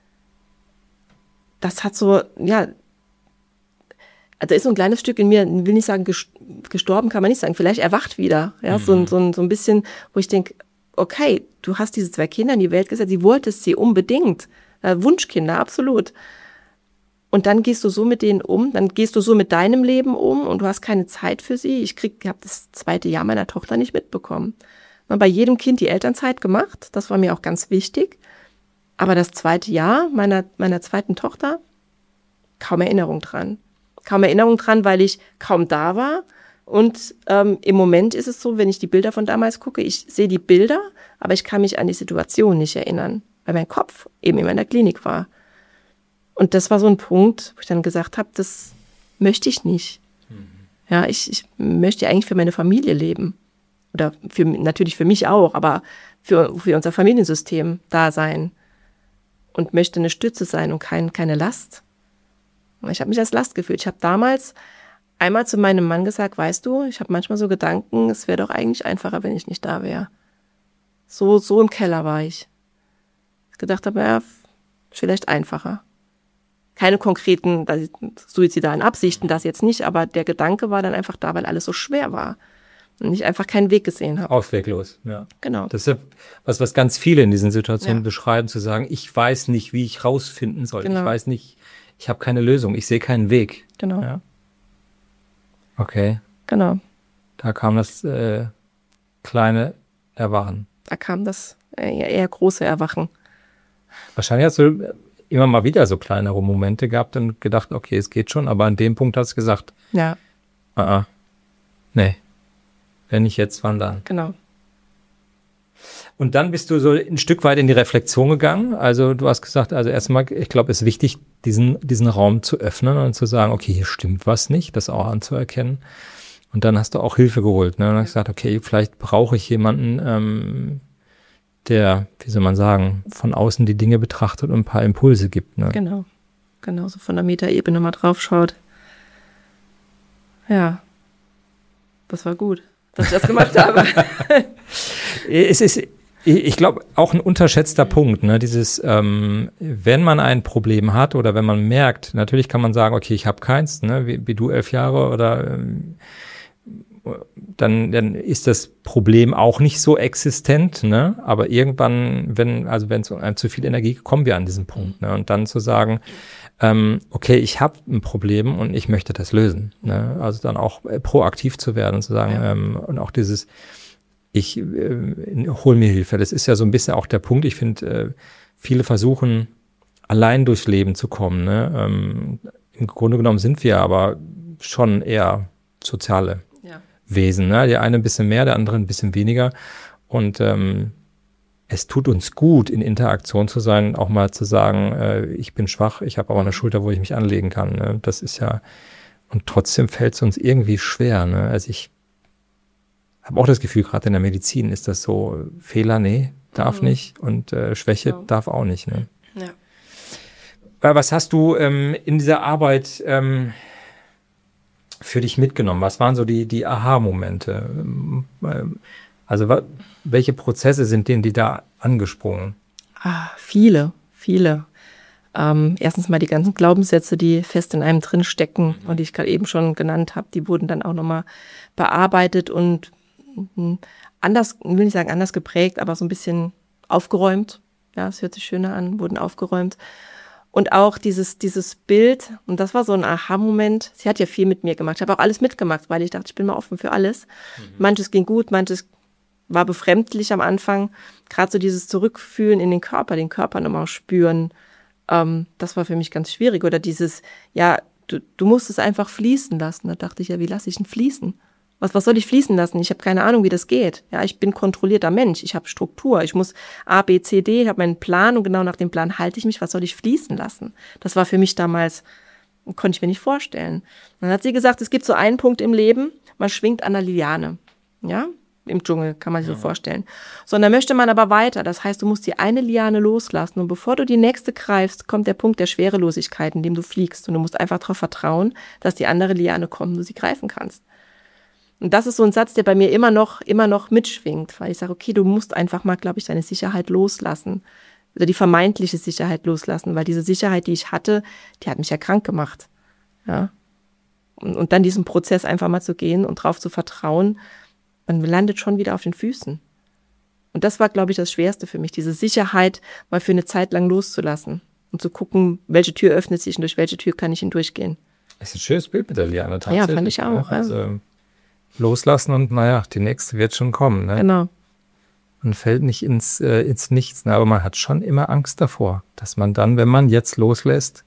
das hat so, ja, also da ist so ein kleines Stück in mir, will nicht sagen gestorben, kann man nicht sagen, vielleicht erwacht wieder. Ja, so ein bisschen, wo ich denke, okay, du hast diese 2 Kinder in die Welt gesetzt, sie wolltest sie unbedingt. Wunschkinder, absolut. Und dann gehst du so mit denen um, dann gehst du so mit deinem Leben um und du hast keine Zeit für sie. Ich habe das 2. Jahr meiner Tochter nicht mitbekommen. Bei jedem Kind die Elternzeit gemacht, das war mir auch ganz wichtig. Aber das 2. Jahr meiner zweiten Tochter, kaum Erinnerung dran. Kaum Erinnerung dran, weil ich kaum da war. Und im Moment ist es so, wenn ich die Bilder von damals gucke, ich sehe die Bilder, aber ich kann mich an die Situation nicht erinnern. weil mein Kopf eben immer in der Klinik war. Und das war so ein Punkt, wo ich dann gesagt habe, das möchte ich nicht. Ja, ich möchte eigentlich für meine Familie leben. Oder natürlich für mich auch, aber für unser Familiensystem da sein. Und möchte eine Stütze sein und keine Last. Ich habe mich als Last gefühlt. Ich habe damals einmal zu meinem Mann gesagt, weißt du, ich habe manchmal so Gedanken, es wäre doch eigentlich einfacher, wenn ich nicht da wäre. So im Keller war ich. Ich gedacht habe, ja, vielleicht einfacher. Keine konkreten suizidalen Absichten, das jetzt nicht, aber der Gedanke war dann einfach da, weil alles so schwer war. Und ich einfach keinen Weg gesehen habe. Ausweglos, ja. Genau. Das ist ja was ganz viele in diesen Situationen beschreiben, zu sagen, ich weiß nicht, wie ich rausfinden soll. Genau. Ich weiß nicht, ich habe keine Lösung, ich sehe keinen Weg. Genau. Ja. Okay. Genau. Da kam das kleine Erwachen. Da kam das eher große Erwachen. Wahrscheinlich hast du immer mal wieder so kleinere Momente gehabt und gedacht, okay, es geht schon, aber an dem Punkt hast du gesagt, ja. Nee, wenn nicht jetzt, wann dann? Genau. Und dann bist du so ein Stück weit in die Reflexion gegangen. Also du hast gesagt, also erstmal, ich glaube, es ist wichtig, diesen Raum zu öffnen und zu sagen, okay, hier stimmt was nicht, das auch anzuerkennen. Und dann hast du auch Hilfe geholt. Ne? Und hast gesagt, okay, vielleicht brauche ich jemanden, der, wie soll man sagen, von außen die Dinge betrachtet und ein paar Impulse gibt. Ne? Genau, so von der Metaebene mal drauf schaut. Ja, das war gut, dass ich das gemacht habe. Es ist, ich glaube, auch ein unterschätzter Punkt, ne? Dieses, wenn man ein Problem hat oder wenn man merkt, natürlich kann man sagen, okay, ich habe keins, ne? wie du 11 Jahre oder dann ist das Problem auch nicht so existent, ne? Aber irgendwann, wenn es um zu viel Energie geht, kommen wir an diesen Punkt, ne? Und dann zu sagen, okay, ich habe ein Problem und ich möchte das lösen, ne? Also dann auch proaktiv zu werden und zu sagen, und auch dieses, ich hole mir Hilfe. Das ist ja so ein bisschen auch der Punkt. Ich finde, viele versuchen, allein durchs Leben zu kommen, ne? Im Grunde genommen sind wir aber schon eher soziale Wesen, ne? Der eine ein bisschen mehr, der andere ein bisschen weniger. Und es tut uns gut, in Interaktion zu sein, auch mal zu sagen, ich bin schwach, ich habe aber eine Schulter, wo ich mich anlegen kann. Ne? Das ist ja, und trotzdem fällt es uns irgendwie schwer. Ne? Also ich habe auch das Gefühl, gerade in der Medizin ist das so, Fehler, nee, darf nicht und Schwäche darf auch nicht. Ne? Ja. Was hast du in dieser Arbeit für dich mitgenommen? Was waren so die Aha-Momente? Also welche Prozesse sind denen, die da angesprungen? Viele. Erstens mal die ganzen Glaubenssätze, die fest in einem drin stecken und die ich gerade eben schon genannt habe, die wurden dann auch nochmal bearbeitet und anders, will nicht sagen anders geprägt, aber so ein bisschen aufgeräumt. Ja, es hört sich schöner an, wurden aufgeräumt. Und auch dieses Bild, und das war so ein Aha-Moment, sie hat ja viel mit mir gemacht. Ich habe auch alles mitgemacht, weil ich dachte, ich bin mal offen für alles. Manches ging gut, manches war befremdlich am Anfang. Gerade so dieses Zurückfühlen in den Körper nochmal spüren, das war für mich ganz schwierig. Oder dieses, ja, du musst es einfach fließen lassen. Da dachte ich, ja, wie lasse ich ihn fließen? Was soll ich fließen lassen? Ich habe keine Ahnung, wie das geht. Ja, ich bin kontrollierter Mensch. Ich habe Struktur. Ich muss A, B, C, D. Ich habe meinen Plan und genau nach dem Plan halte ich mich. Was soll ich fließen lassen? Das war für mich damals, konnte ich mir nicht vorstellen. Dann hat sie gesagt, es gibt so einen Punkt im Leben, man schwingt an der Liane. Ja, im Dschungel, kann man sich so vorstellen. So, und dann möchte man aber weiter. Das heißt, du musst die eine Liane loslassen. Und bevor du die nächste greifst, kommt der Punkt der Schwerelosigkeit, in dem du fliegst. Und du musst einfach darauf vertrauen, dass die andere Liane kommt und du sie greifen kannst. Und das ist so ein Satz, der bei mir immer noch mitschwingt, weil ich sage, okay, du musst einfach mal, glaube ich, deine Sicherheit loslassen oder die vermeintliche Sicherheit loslassen, weil diese Sicherheit, die ich hatte, die hat mich ja krank gemacht. Ja. Und dann diesen Prozess einfach mal zu gehen und drauf zu vertrauen, man landet schon wieder auf den Füßen. Und das war, glaube ich, das Schwerste für mich, diese Sicherheit mal für eine Zeit lang loszulassen und zu gucken, welche Tür öffnet sich und durch welche Tür kann ich hindurchgehen. Das ist ein schönes Bild mit der Liane tatsächlich. Ja, fand ich auch. Also loslassen und naja, die nächste wird schon kommen. Ne? Genau. Man fällt nicht ins Nichts, ne? Aber man hat schon immer Angst davor, dass man dann, wenn man jetzt loslässt,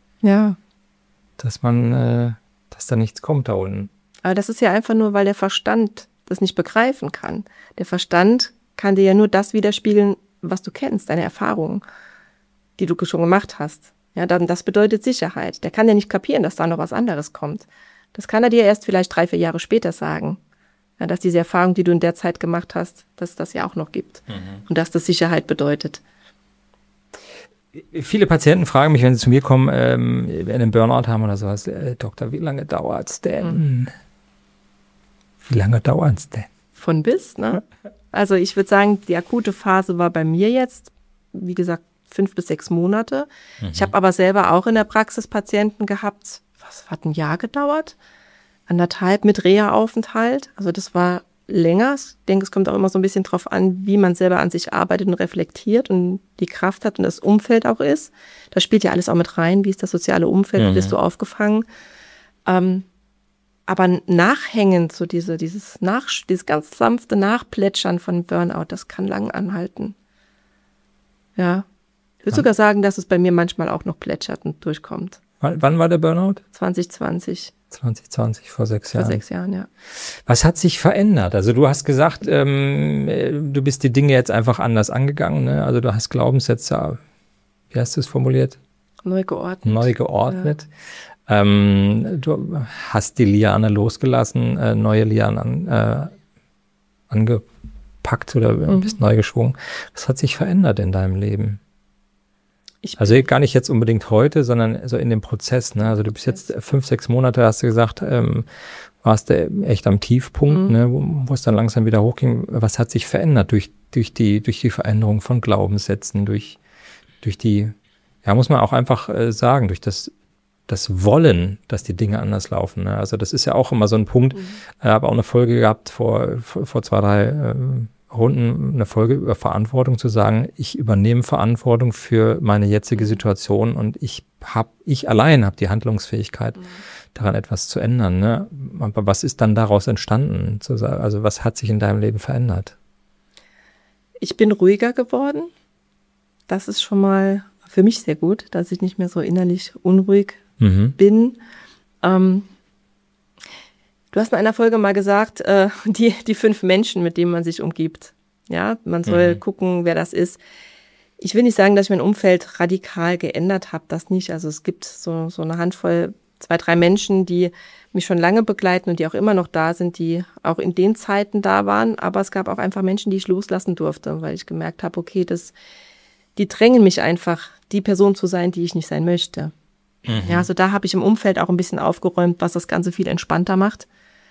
dass da nichts kommt da unten. Aber das ist ja einfach nur, weil der Verstand das nicht begreifen kann. Der Verstand kann dir ja nur das widerspiegeln, was du kennst, deine Erfahrungen. die du schon gemacht hast. Ja, dann, das bedeutet Sicherheit. Der kann ja nicht kapieren, dass da noch was anderes kommt. Das kann er dir erst vielleicht 3, 4 Jahre später sagen. Ja, dass diese Erfahrung, die du in der Zeit gemacht hast, dass es das ja auch noch gibt. Und dass das Sicherheit bedeutet. Viele Patienten fragen mich, wenn sie zu mir kommen, einen Burnout haben oder sowas, Doktor, wie lange dauert's denn? Wie lange dauert's denn? Von bis, ne? Also ich würde sagen, die akute Phase war bei mir jetzt, wie gesagt, 5 bis 6 Monate. Ich habe aber selber auch in der Praxis Patienten gehabt, was hat ein Jahr gedauert? 1,5 mit Reha-Aufenthalt. Also das war länger. Ich denke, es kommt auch immer so ein bisschen drauf an, wie man selber an sich arbeitet und reflektiert und die Kraft hat und das Umfeld auch ist. Da spielt ja alles auch mit rein. Wie ist das soziale Umfeld? Wie bist du aufgefangen? Aber nachhängend, so dieses ganz sanfte Nachplätschern von Burnout, das kann lang anhalten. Ja. Ich würde sogar sagen, dass es bei mir manchmal auch noch plätschert und durchkommt. Wann war der Burnout? 2020. 2020, vor 6 Jahren. Vor 6 Jahren, ja. Was hat sich verändert? Also du hast gesagt, du bist die Dinge jetzt einfach anders angegangen. Ne? Also du hast Glaubenssätze, wie hast du es formuliert? Neu geordnet. Neu geordnet. Ja. Du hast die Liane losgelassen, neue Lianen angepackt oder bist neu geschwungen. Was hat sich verändert in deinem Leben? Also gar nicht jetzt unbedingt heute, sondern so in dem Prozess. Ne? Also du bist jetzt 5, 6 Monate, hast du gesagt, warst du echt am Tiefpunkt, ne? Wo es dann langsam wieder hochging. Was hat sich verändert durch die Veränderung von Glaubenssätzen, durch die, ja, muss man auch einfach sagen, durch das Wollen, dass die Dinge anders laufen. Ne? Also das ist ja auch immer so ein Punkt. Ich habe auch eine Folge gehabt vor 2, 3 Runden, eine Folge über Verantwortung, zu sagen, ich übernehme Verantwortung für meine jetzige Situation und ich allein habe die Handlungsfähigkeit, daran etwas zu ändern. Ne? Aber was ist dann daraus entstanden? Also was hat sich in deinem Leben verändert? Ich bin ruhiger geworden. Das ist schon mal für mich sehr gut, dass ich nicht mehr so innerlich unruhig bin. Du hast in einer Folge mal gesagt, die 5 Menschen, mit denen man sich umgibt. Ja, man soll gucken, wer das ist. Ich will nicht sagen, dass ich mein Umfeld radikal geändert habe, das nicht. Also es gibt so eine Handvoll, 2, 3 Menschen, die mich schon lange begleiten und die auch immer noch da sind, die auch in den Zeiten da waren. Aber es gab auch einfach Menschen, die ich loslassen durfte, weil ich gemerkt habe, okay, die drängen mich einfach, die Person zu sein, die ich nicht sein möchte. Ja, also da habe ich im Umfeld auch ein bisschen aufgeräumt, was das Ganze viel entspannter macht.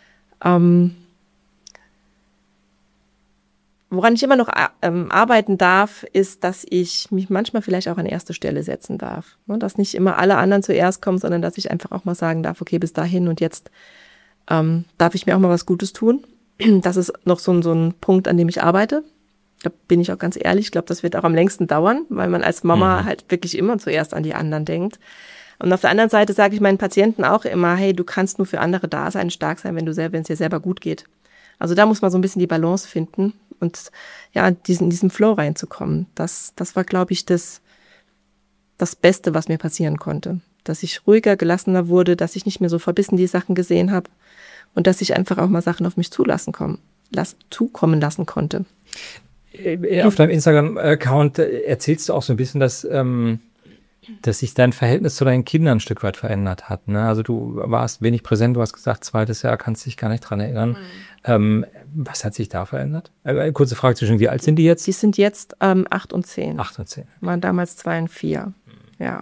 Woran ich immer noch arbeiten darf, ist, dass ich mich manchmal vielleicht auch an erste Stelle setzen darf. Dass nicht immer alle anderen zuerst kommen, sondern dass ich einfach auch mal sagen darf, okay, bis dahin und jetzt darf ich mir auch mal was Gutes tun. Das ist noch so ein Punkt, an dem ich arbeite. Da bin ich auch ganz ehrlich. Ich glaube, das wird auch am längsten dauern, weil man als Mama halt wirklich immer zuerst an die anderen denkt. Und auf der anderen Seite sage ich meinen Patienten auch immer, hey, du kannst nur für andere da sein, stark sein, wenn es dir selber gut geht. Also da muss man so ein bisschen die Balance finden und ja, in diesen Flow reinzukommen. Das war, glaube ich, das Beste, was mir passieren konnte. Dass ich ruhiger, gelassener wurde, dass ich nicht mehr so verbissen die Sachen gesehen habe und dass ich einfach auch mal Sachen auf mich zukommen lassen konnte. Auf deinem Instagram-Account erzählst du auch so ein bisschen, dass sich dein Verhältnis zu deinen Kindern ein Stück weit verändert hat. Ne? Also du warst wenig präsent, du hast gesagt, 2. Jahr, kannst dich gar nicht dran erinnern. Was hat sich da verändert? Kurze Frage zwischen, wie alt sind die jetzt? Die sind jetzt 8 und 10. 8 und 10. Waren damals 2 und 4. Ja.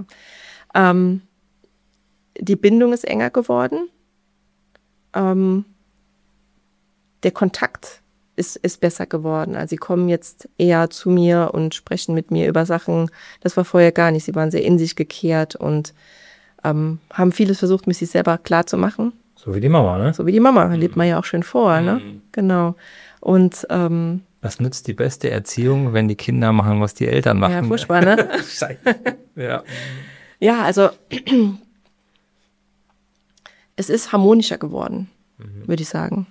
Die Bindung ist enger geworden. Der Kontakt ist besser geworden. Also sie kommen jetzt eher zu mir und sprechen mit mir über Sachen. Das war vorher gar nicht. Sie waren sehr in sich gekehrt und haben vieles versucht, mit sich selber klarzumachen. So wie die Mama, ne? So wie die Mama. Lebt man ja auch schön vor, ne? Genau. Und was nützt die beste Erziehung, wenn die Kinder machen, was die Eltern machen? Ja, furchtbar, ne? Ja. Ja, also es ist harmonischer geworden, würde ich sagen.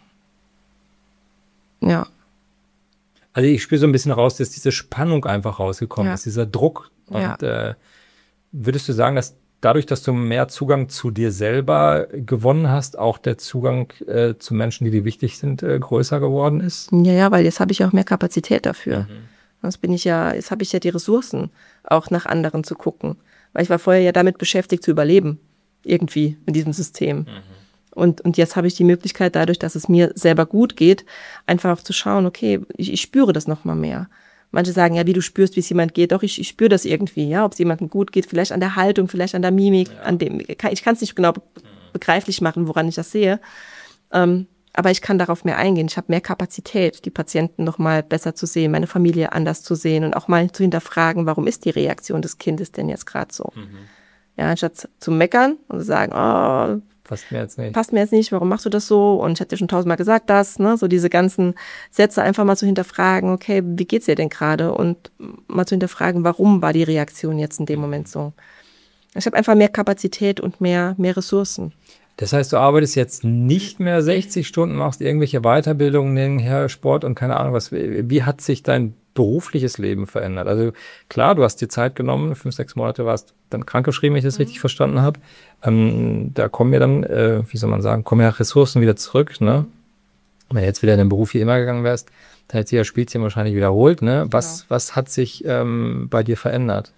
Ja. Also ich spüre so ein bisschen raus, dass diese Spannung einfach rausgekommen ist, dieser Druck. Und würdest du sagen, dass dadurch, dass du mehr Zugang zu dir selber gewonnen hast, auch der Zugang zu Menschen, die dir wichtig sind, größer geworden ist? Ja, weil jetzt habe ich auch mehr Kapazität dafür. Jetzt habe ich ja die Ressourcen, auch nach anderen zu gucken. Weil ich war vorher ja damit beschäftigt, zu überleben. Irgendwie in diesem System. Und jetzt habe ich die Möglichkeit, dadurch, dass es mir selber gut geht, einfach zu schauen, okay, ich spüre das noch mal mehr. Manche sagen, ja, wie du spürst, wie es jemand geht. Doch, ich spüre das irgendwie, ja, ob es jemandem gut geht, vielleicht an der Haltung, vielleicht an der Mimik, ich kann es nicht genau begreiflich machen, woran ich das sehe. Aber ich kann darauf mehr eingehen. Ich habe mehr Kapazität, die Patienten noch mal besser zu sehen, meine Familie anders zu sehen und auch mal zu hinterfragen, warum ist die Reaktion des Kindes denn jetzt gerade so? Ja, anstatt zu meckern und zu sagen, oh, passt mir jetzt nicht, warum machst du das so? Und ich hatte dir schon 1000-mal gesagt, ne? So diese ganzen Sätze einfach mal zu hinterfragen, okay, wie geht's dir denn gerade? Und mal zu hinterfragen, warum war die Reaktion jetzt in dem Moment so? Ich habe einfach mehr Kapazität und mehr Ressourcen. Das heißt, du arbeitest jetzt nicht mehr 60 Stunden, machst irgendwelche Weiterbildungen nebenher, Sport und keine Ahnung was. Wie hat sich dein berufliches Leben verändert? Also klar, du hast dir Zeit genommen, 5-6 Monate warst dann krankgeschrieben, wenn ich das richtig verstanden habe. Da kommen ja dann, kommen ja Ressourcen wieder zurück, ne? Wenn du jetzt wieder in den Beruf hier immer gegangen wärst, dann hätte sich das Spielchen wahrscheinlich wiederholt, ne? Was hat sich bei dir verändert?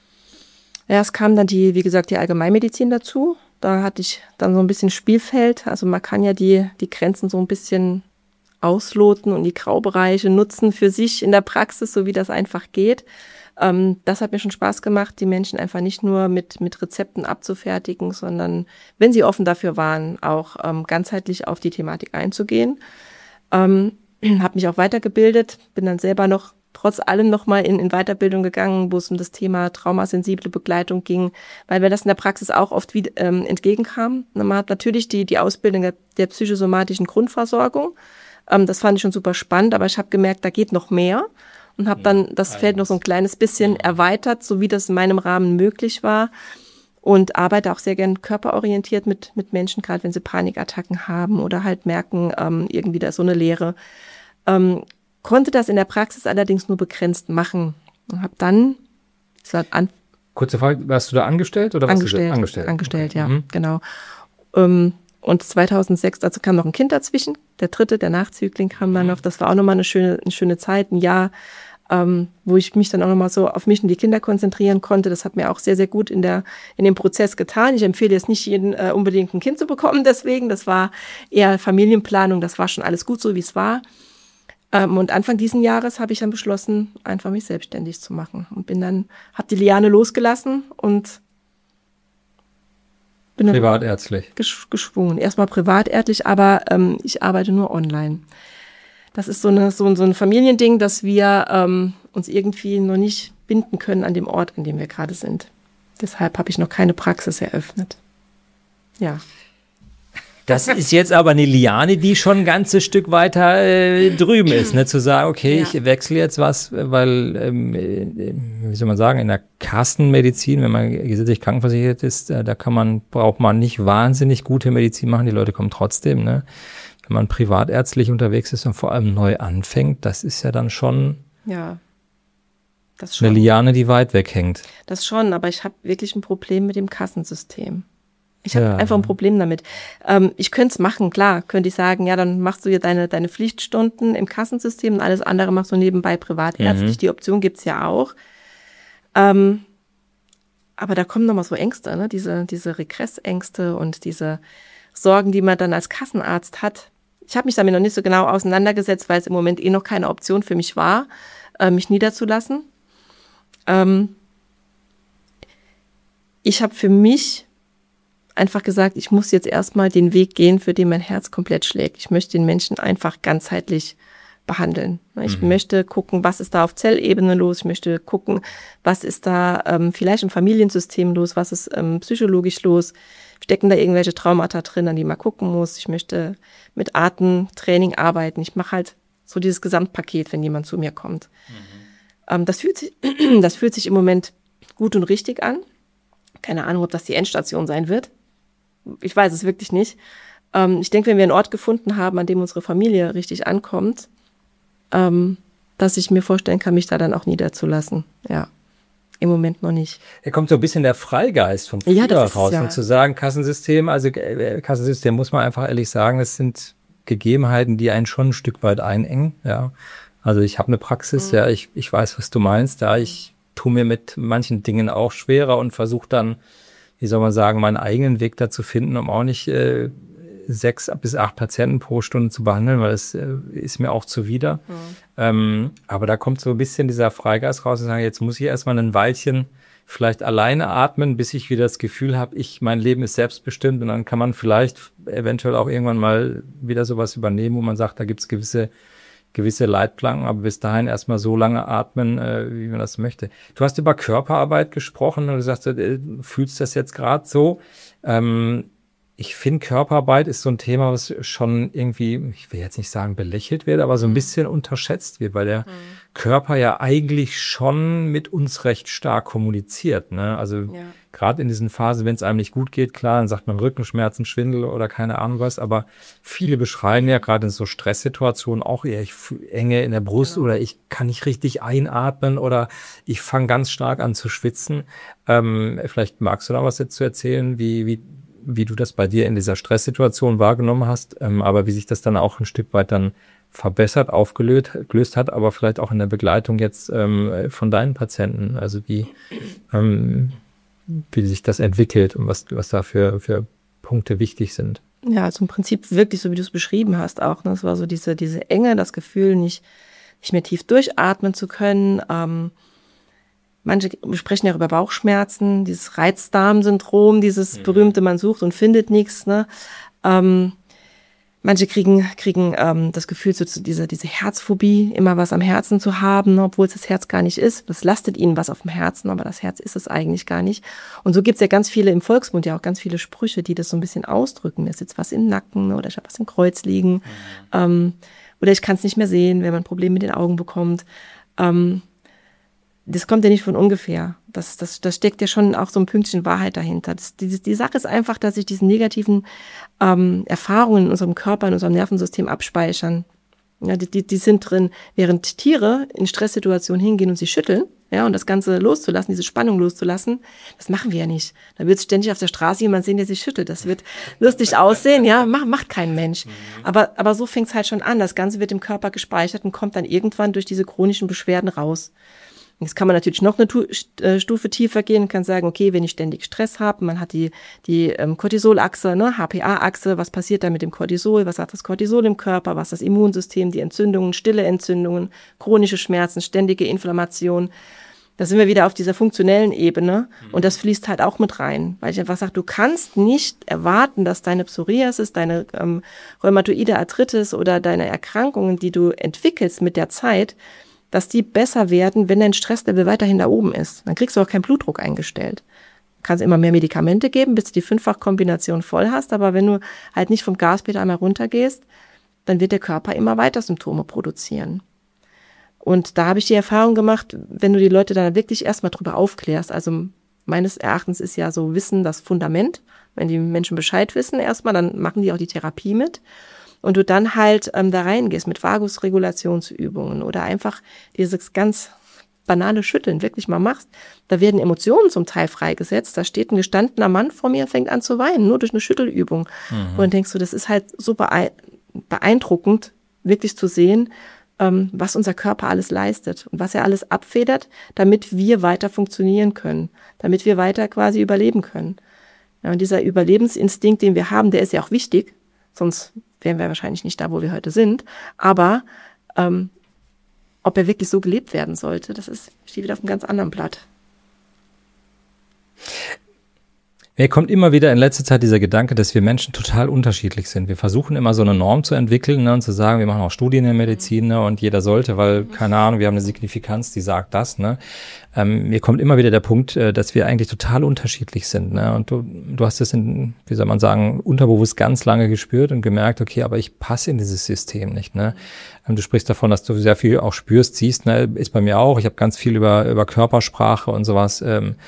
Ja, es kam dann die Allgemeinmedizin dazu. Da hatte ich dann so ein bisschen Spielfeld. Also man kann ja die Grenzen so ein bisschen ausloten und die Graubereiche nutzen für sich in der Praxis, so wie das einfach geht. Das hat mir schon Spaß gemacht, die Menschen einfach nicht nur mit Rezepten abzufertigen, sondern, wenn sie offen dafür waren, auch ganzheitlich auf die Thematik einzugehen. Habe mich auch weitergebildet, bin dann selber noch trotz allem nochmal in Weiterbildung gegangen, wo es um das Thema traumasensible Begleitung ging, weil mir das in der Praxis auch oft entgegenkam. Man hat natürlich die Ausbildung der psychosomatischen Grundversorgung. Das fand ich schon super spannend, aber ich habe gemerkt, da geht noch mehr und habe dann das Feld noch so ein kleines bisschen erweitert, so wie das in meinem Rahmen möglich war, und arbeite auch sehr gern körperorientiert mit Menschen, gerade wenn sie Panikattacken haben oder halt merken, irgendwie da ist so eine Leere. Konnte das in der Praxis allerdings nur begrenzt machen und habe dann Kurze Frage, warst du da angestellt oder was? Angestellt, okay. Ja, genau. Und 2006, also kam noch ein Kind dazwischen, der dritte, der Nachzügling kam dann noch. Das war auch nochmal eine schöne Zeit, ein Jahr, wo ich mich dann auch nochmal so auf mich und die Kinder konzentrieren konnte. Das hat mir auch sehr, sehr gut in dem Prozess getan. Ich empfehle jetzt nicht jeden unbedingt ein Kind zu bekommen deswegen. Das war eher Familienplanung, das war schon alles gut so, wie es war. Und Anfang diesen Jahres habe ich dann beschlossen, einfach mich selbstständig zu machen. Und habe die Liane losgelassen und bin privatärztlich geschwungen. Erstmal privatärztlich, aber ich arbeite nur online. Das ist so ein Familiending, dass wir uns irgendwie noch nicht binden können an dem Ort, an dem wir gerade sind. Deshalb habe ich noch keine Praxis eröffnet. Ja. Das ist jetzt aber eine Liane, die schon ein ganzes Stück weiter drüben ist, ne? Zu sagen, okay, ich wechsle jetzt was, weil, wie soll man sagen, in der Kassenmedizin, wenn man gesetzlich krankenversichert ist, braucht man nicht wahnsinnig gute Medizin machen, die Leute kommen trotzdem, ne? Wenn man privatärztlich unterwegs ist und vor allem neu anfängt, das ist ja dann schon das schon eine Liane, die weit weg hängt. Das schon, aber ich habe wirklich ein Problem mit dem Kassensystem. Ich habe einfach ein Problem damit. Ich könnte es machen, klar, könnte ich sagen, ja, dann machst du hier deine Pflichtstunden im Kassensystem und alles andere machst du nebenbei privatärztlich. Die Option gibt's ja auch. Aber da kommen nochmal so Ängste, ne? Diese Regressängste und diese Sorgen, die man dann als Kassenarzt hat. Ich habe mich damit noch nicht so genau auseinandergesetzt, weil es im Moment noch keine Option für mich war, mich niederzulassen. Ich habe für mich einfach gesagt, ich muss jetzt erstmal den Weg gehen, für den mein Herz komplett schlägt. Ich möchte den Menschen einfach ganzheitlich behandeln. Ich möchte gucken, was ist da auf Zellebene los. Ich möchte gucken, was ist da vielleicht im Familiensystem los, was ist psychologisch los. Stecken da irgendwelche Traumata drin, an die man gucken muss. Ich möchte mit Atemtraining arbeiten. Ich mache halt so dieses Gesamtpaket, wenn jemand zu mir kommt. Das fühlt sich im Moment gut und richtig an. Keine Ahnung, ob das die Endstation sein wird. Ich weiß es wirklich nicht. Ich denke, wenn wir einen Ort gefunden haben, an dem unsere Familie richtig ankommt, dass ich mir vorstellen kann, mich da dann auch niederzulassen. Ja, im Moment noch nicht. Da kommt so ein bisschen der Freigeist von früher raus. Und zu sagen, Kassensystem muss man einfach ehrlich sagen, das sind Gegebenheiten, die einen schon ein Stück weit einengen. Ja. Also ich habe eine Praxis, ja, ich weiß, was du meinst, ja, ich tue mir mit manchen Dingen auch schwerer und versuche dann, wie soll man sagen, meinen eigenen Weg dazu finden, um auch nicht 6 bis 8 Patienten pro Stunde zu behandeln, weil das ist mir auch zuwider. Aber da kommt so ein bisschen dieser Freigeist raus und sagen, jetzt muss ich erstmal ein Weilchen vielleicht alleine atmen, bis ich wieder das Gefühl habe, mein Leben ist selbstbestimmt, und dann kann man vielleicht eventuell auch irgendwann mal wieder sowas übernehmen, wo man sagt, da gibt's gewisse Leitplanken, aber bis dahin erstmal so lange atmen, wie man das möchte. Du hast über Körperarbeit gesprochen und du sagst, du fühlst das jetzt gerade so. Ich finde, Körperarbeit ist so ein Thema, was schon irgendwie, ich will jetzt nicht sagen belächelt wird, aber so ein bisschen unterschätzt wird, weil der Körper ja eigentlich schon mit uns recht stark kommuniziert, ne? Also gerade in diesen Phasen, wenn es einem nicht gut geht, klar, dann sagt man Rückenschmerzen, Schwindel oder keine Ahnung was, aber viele beschreiben ja gerade in so Stresssituationen auch eher, ich fühle Enge in der Brust oder ich kann nicht richtig einatmen oder ich fange ganz stark an zu schwitzen. Vielleicht magst du da was jetzt zu erzählen, wie du das bei dir in dieser Stresssituation wahrgenommen hast, aber wie sich das dann auch ein Stück weit dann verbessert, aufgelöst hat, aber vielleicht auch in der Begleitung jetzt von deinen Patienten, also wie sich das entwickelt und was da für Punkte wichtig sind. Ja, also im Prinzip wirklich so, wie du es beschrieben hast auch, ne? Es war so diese Enge, das Gefühl, nicht mehr tief durchatmen zu können. Manche sprechen ja über Bauchschmerzen, dieses Reizdarmsyndrom, dieses berühmte, man sucht und findet nichts, ne? Manche kriegen das Gefühl, so diese Herzphobie, immer was am Herzen zu haben, ne, obwohl es das Herz gar nicht ist. Das lastet ihnen was auf dem Herzen, aber das Herz ist es eigentlich gar nicht. Und so gibt's ja ganz viele im Volksmund, ja auch ganz viele Sprüche, die das so ein bisschen ausdrücken. Mir ist jetzt was im Nacken oder ich habe was im Kreuz liegen. Oder ich kann es nicht mehr sehen, wenn man ein Problem mit den Augen bekommt. Das kommt ja nicht von ungefähr. Das steckt ja schon auch so ein Pünktchen Wahrheit dahinter. Die Sache ist einfach, dass sich diese negativen Erfahrungen in unserem Körper, in unserem Nervensystem abspeichern. Ja, die sind drin, während Tiere in Stresssituationen hingehen und sie schütteln, ja, und das Ganze loszulassen, diese Spannung loszulassen, das machen wir ja nicht. Da wird ständig auf der Straße jemand sehen, der sich schüttelt. Das wird lustig aussehen, ja, macht kein Mensch. Aber so fängt's halt schon an. Das Ganze wird im Körper gespeichert und kommt dann irgendwann durch diese chronischen Beschwerden raus. Jetzt kann man natürlich noch eine Stufe tiefer gehen und kann sagen, okay, wenn ich ständig Stress habe, man hat die Cortisolachse, ne, HPA-Achse, was passiert da mit dem Cortisol, was hat das Cortisol im Körper, was das Immunsystem, die Entzündungen, stille Entzündungen, chronische Schmerzen, ständige Inflammation. Da sind wir wieder auf dieser funktionellen Ebene und das fließt halt auch mit rein, weil ich einfach sage, du kannst nicht erwarten, dass deine Psoriasis, deine rheumatoide Arthritis oder deine Erkrankungen, die du entwickelst mit der Zeit, dass die besser werden, wenn dein Stresslevel weiterhin da oben ist. Dann kriegst du auch keinen Blutdruck eingestellt. Du kannst immer mehr Medikamente geben, bis du die 5-fach-Kombination voll hast, aber wenn du halt nicht vom Gaspedal einmal runtergehst, dann wird der Körper immer weiter Symptome produzieren. Und da habe ich die Erfahrung gemacht, wenn du die Leute dann wirklich erstmal drüber aufklärst, also meines Erachtens ist ja so Wissen das Fundament. Wenn die Menschen Bescheid wissen erstmal, dann machen die auch die Therapie mit. Und du dann halt da reingehst mit Vagusregulationsübungen oder einfach dieses ganz banale Schütteln wirklich mal machst, da werden Emotionen zum Teil freigesetzt. Da steht ein gestandener Mann vor mir, fängt an zu weinen, nur durch eine Schüttelübung. Und dann denkst du, das ist halt so beeindruckend, wirklich zu sehen, was unser Körper alles leistet und was er alles abfedert, damit wir weiter funktionieren können, damit wir weiter quasi überleben können. Ja, und dieser Überlebensinstinkt, den wir haben, der ist ja auch wichtig, sonst wären wir wahrscheinlich nicht da, wo wir heute sind. Aber ob er wirklich so gelebt werden sollte, steht wieder auf einem ganz anderen Blatt. Mir kommt immer wieder in letzter Zeit dieser Gedanke, dass wir Menschen total unterschiedlich sind. Wir versuchen immer so eine Norm zu entwickeln, ne, und zu sagen, wir machen auch Studien in der Medizin, ne, und jeder sollte, weil, keine Ahnung, wir haben eine Signifikanz, die sagt das. Ne. Mir kommt immer wieder der Punkt, dass wir eigentlich total unterschiedlich sind. Ne. Und du hast es wie soll man sagen, unterbewusst ganz lange gespürt und gemerkt, okay, aber ich passe in dieses System nicht. Ne. Du sprichst davon, dass du sehr viel auch spürst, siehst, ne, ist bei mir auch. Ich habe ganz viel über Körpersprache und sowas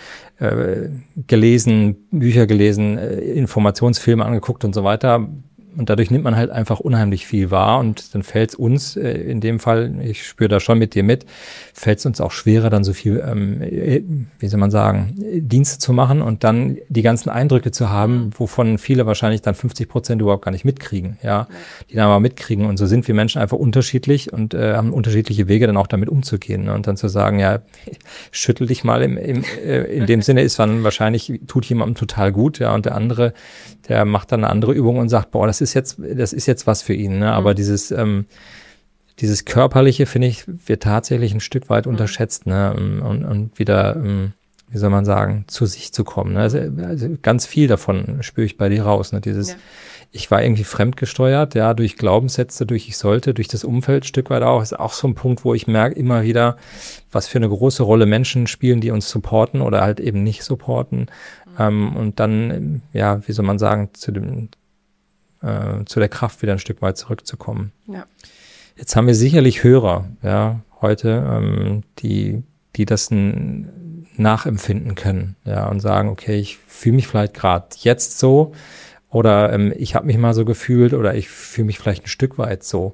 gelesen, Bücher gelesen, Informationsfilme angeguckt und so weiter. Und dadurch nimmt man halt einfach unheimlich viel wahr und dann fällt es uns, in dem Fall, ich spüre da schon mit dir mit, fällt es uns auch schwerer, dann so viel, wie soll man sagen, Dienste zu machen und dann die ganzen Eindrücke zu haben, wovon viele wahrscheinlich dann 50% überhaupt gar nicht mitkriegen, ja, die dann aber mitkriegen. Und so sind wir Menschen einfach unterschiedlich und haben unterschiedliche Wege, dann auch damit umzugehen. Ne? Und dann zu sagen, ja, schüttel dich mal in dem Sinne ist dann wahrscheinlich, tut jemandem total gut, ja, und der andere, der macht dann eine andere Übung und sagt, boah, das ist jetzt was für ihn, ne? Aber dieses Körperliche, finde ich, wird tatsächlich ein Stück weit unterschätzt, ne? Und wieder, wie soll man sagen, zu sich zu kommen, ne? Also ganz viel davon spüre ich bei dir raus, ne? Ich war irgendwie fremdgesteuert, ja, durch Glaubenssätze, durch ich sollte, durch das Umfeld ein Stück weit auch, ist auch so ein Punkt, wo ich merke immer wieder, was für eine große Rolle Menschen spielen, die uns supporten oder halt eben nicht supporten. Und dann, ja, wie soll man sagen, zu der Kraft wieder ein Stück weit zurückzukommen. Ja. Jetzt haben wir sicherlich Hörer, ja, heute, die das nachempfinden können, ja, und sagen, okay, ich fühle mich vielleicht gerade jetzt so oder ich habe mich mal so gefühlt oder ich fühle mich vielleicht ein Stück weit so.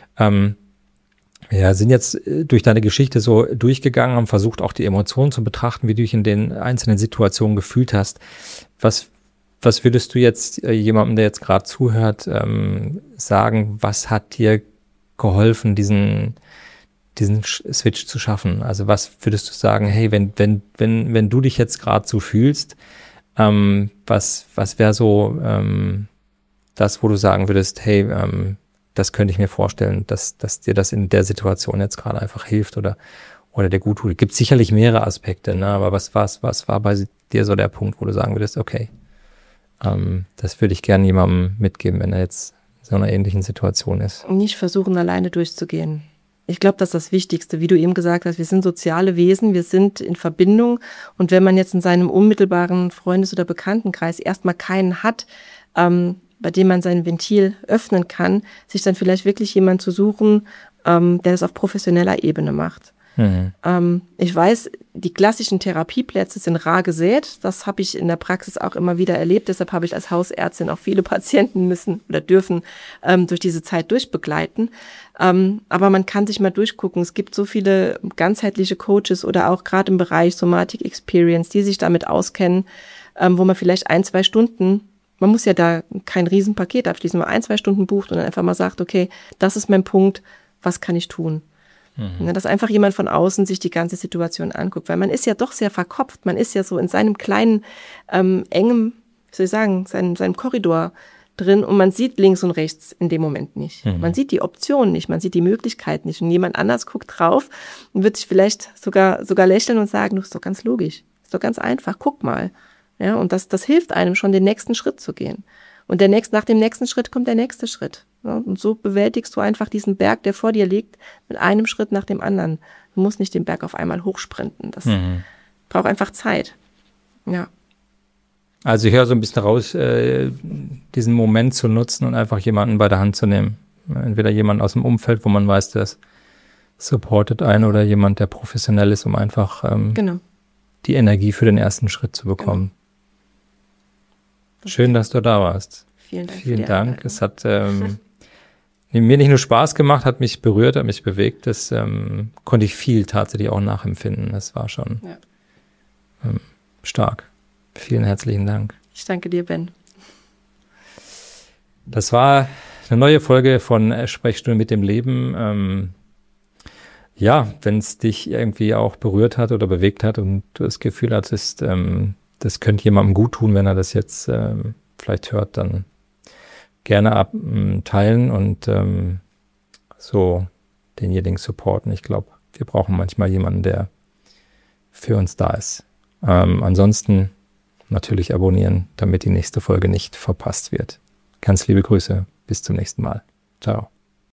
Ja, sind jetzt durch deine Geschichte so durchgegangen, haben versucht, auch die Emotionen zu betrachten, wie du dich in den einzelnen Situationen gefühlt hast. Was würdest du jetzt jemandem, der jetzt gerade zuhört, sagen, was hat dir geholfen, diesen Switch zu schaffen? Also was würdest du sagen, hey, wenn du dich jetzt gerade so fühlst, was wäre so das, wo du sagen würdest, hey, das könnte ich mir vorstellen, dass dir das in der Situation jetzt gerade einfach hilft oder dir gut tut. Es gibt sicherlich mehrere Aspekte, ne? Aber was war bei dir so der Punkt, wo du sagen würdest, okay, das würde ich gerne jemandem mitgeben, wenn er jetzt in so einer ähnlichen Situation ist. Nicht versuchen, alleine durchzugehen. Ich glaube, das ist das Wichtigste. Wie du eben gesagt hast, wir sind soziale Wesen, wir sind in Verbindung. Und wenn man jetzt in seinem unmittelbaren Freundes- oder Bekanntenkreis erstmal keinen hat, bei dem man sein Ventil öffnen kann, sich dann vielleicht wirklich jemand zu suchen, der das auf professioneller Ebene macht. Ich weiß, die klassischen Therapieplätze sind rar gesät. Das habe ich in der Praxis auch immer wieder erlebt. Deshalb habe ich als Hausärztin auch viele Patienten müssen oder dürfen durch diese Zeit durchbegleiten. Aber man kann sich mal durchgucken. Es gibt so viele ganzheitliche Coaches oder auch gerade im Bereich Somatic Experience, die sich damit auskennen, wo man vielleicht 1-2 Stunden, man muss ja da kein Riesenpaket abschließen, man 1-2 Stunden bucht und dann einfach mal sagt, okay, das ist mein Punkt, was kann ich tun? Dass einfach jemand von außen sich die ganze Situation anguckt, weil man ist ja doch sehr verkopft, man ist ja so in seinem kleinen, engen, wie soll ich sagen, seinem Korridor drin und man sieht links und rechts in dem Moment nicht. Man sieht die Option nicht, man sieht die Möglichkeit nicht und jemand anders guckt drauf und wird sich vielleicht sogar lächeln und sagen, das ist doch ganz logisch, das ist doch ganz einfach, guck mal. Ja, und das hilft einem schon, den nächsten Schritt zu gehen. Und nach dem nächsten Schritt kommt der nächste Schritt. Ja, und so bewältigst du einfach diesen Berg, der vor dir liegt, mit einem Schritt nach dem anderen. Du musst nicht den Berg auf einmal hochsprinten. Das braucht einfach Zeit. Ja. Also ich höre so ein bisschen raus, diesen Moment zu nutzen und einfach jemanden bei der Hand zu nehmen. Entweder jemand aus dem Umfeld, wo man weiß, der supportet einen oder jemand, der professionell ist, um einfach die Energie für den ersten Schritt zu bekommen. Genau. Schön, dass du da warst. Vielen Dank. Es hat mir nicht nur Spaß gemacht, hat mich berührt, hat mich bewegt. Das konnte ich viel tatsächlich auch nachempfinden. Das war schon stark. Vielen herzlichen Dank. Ich danke dir, Ben. Das war eine neue Folge von Sprechstunde mit dem Leben. Ja, wenn es dich irgendwie auch berührt hat oder bewegt hat und du das Gefühl hattest, das könnte jemandem gut tun, wenn er das jetzt vielleicht hört, dann gerne teilen und so denjenigen supporten. Ich glaube, wir brauchen manchmal jemanden, der für uns da ist. Ansonsten natürlich abonnieren, damit die nächste Folge nicht verpasst wird. Ganz liebe Grüße, bis zum nächsten Mal. Ciao.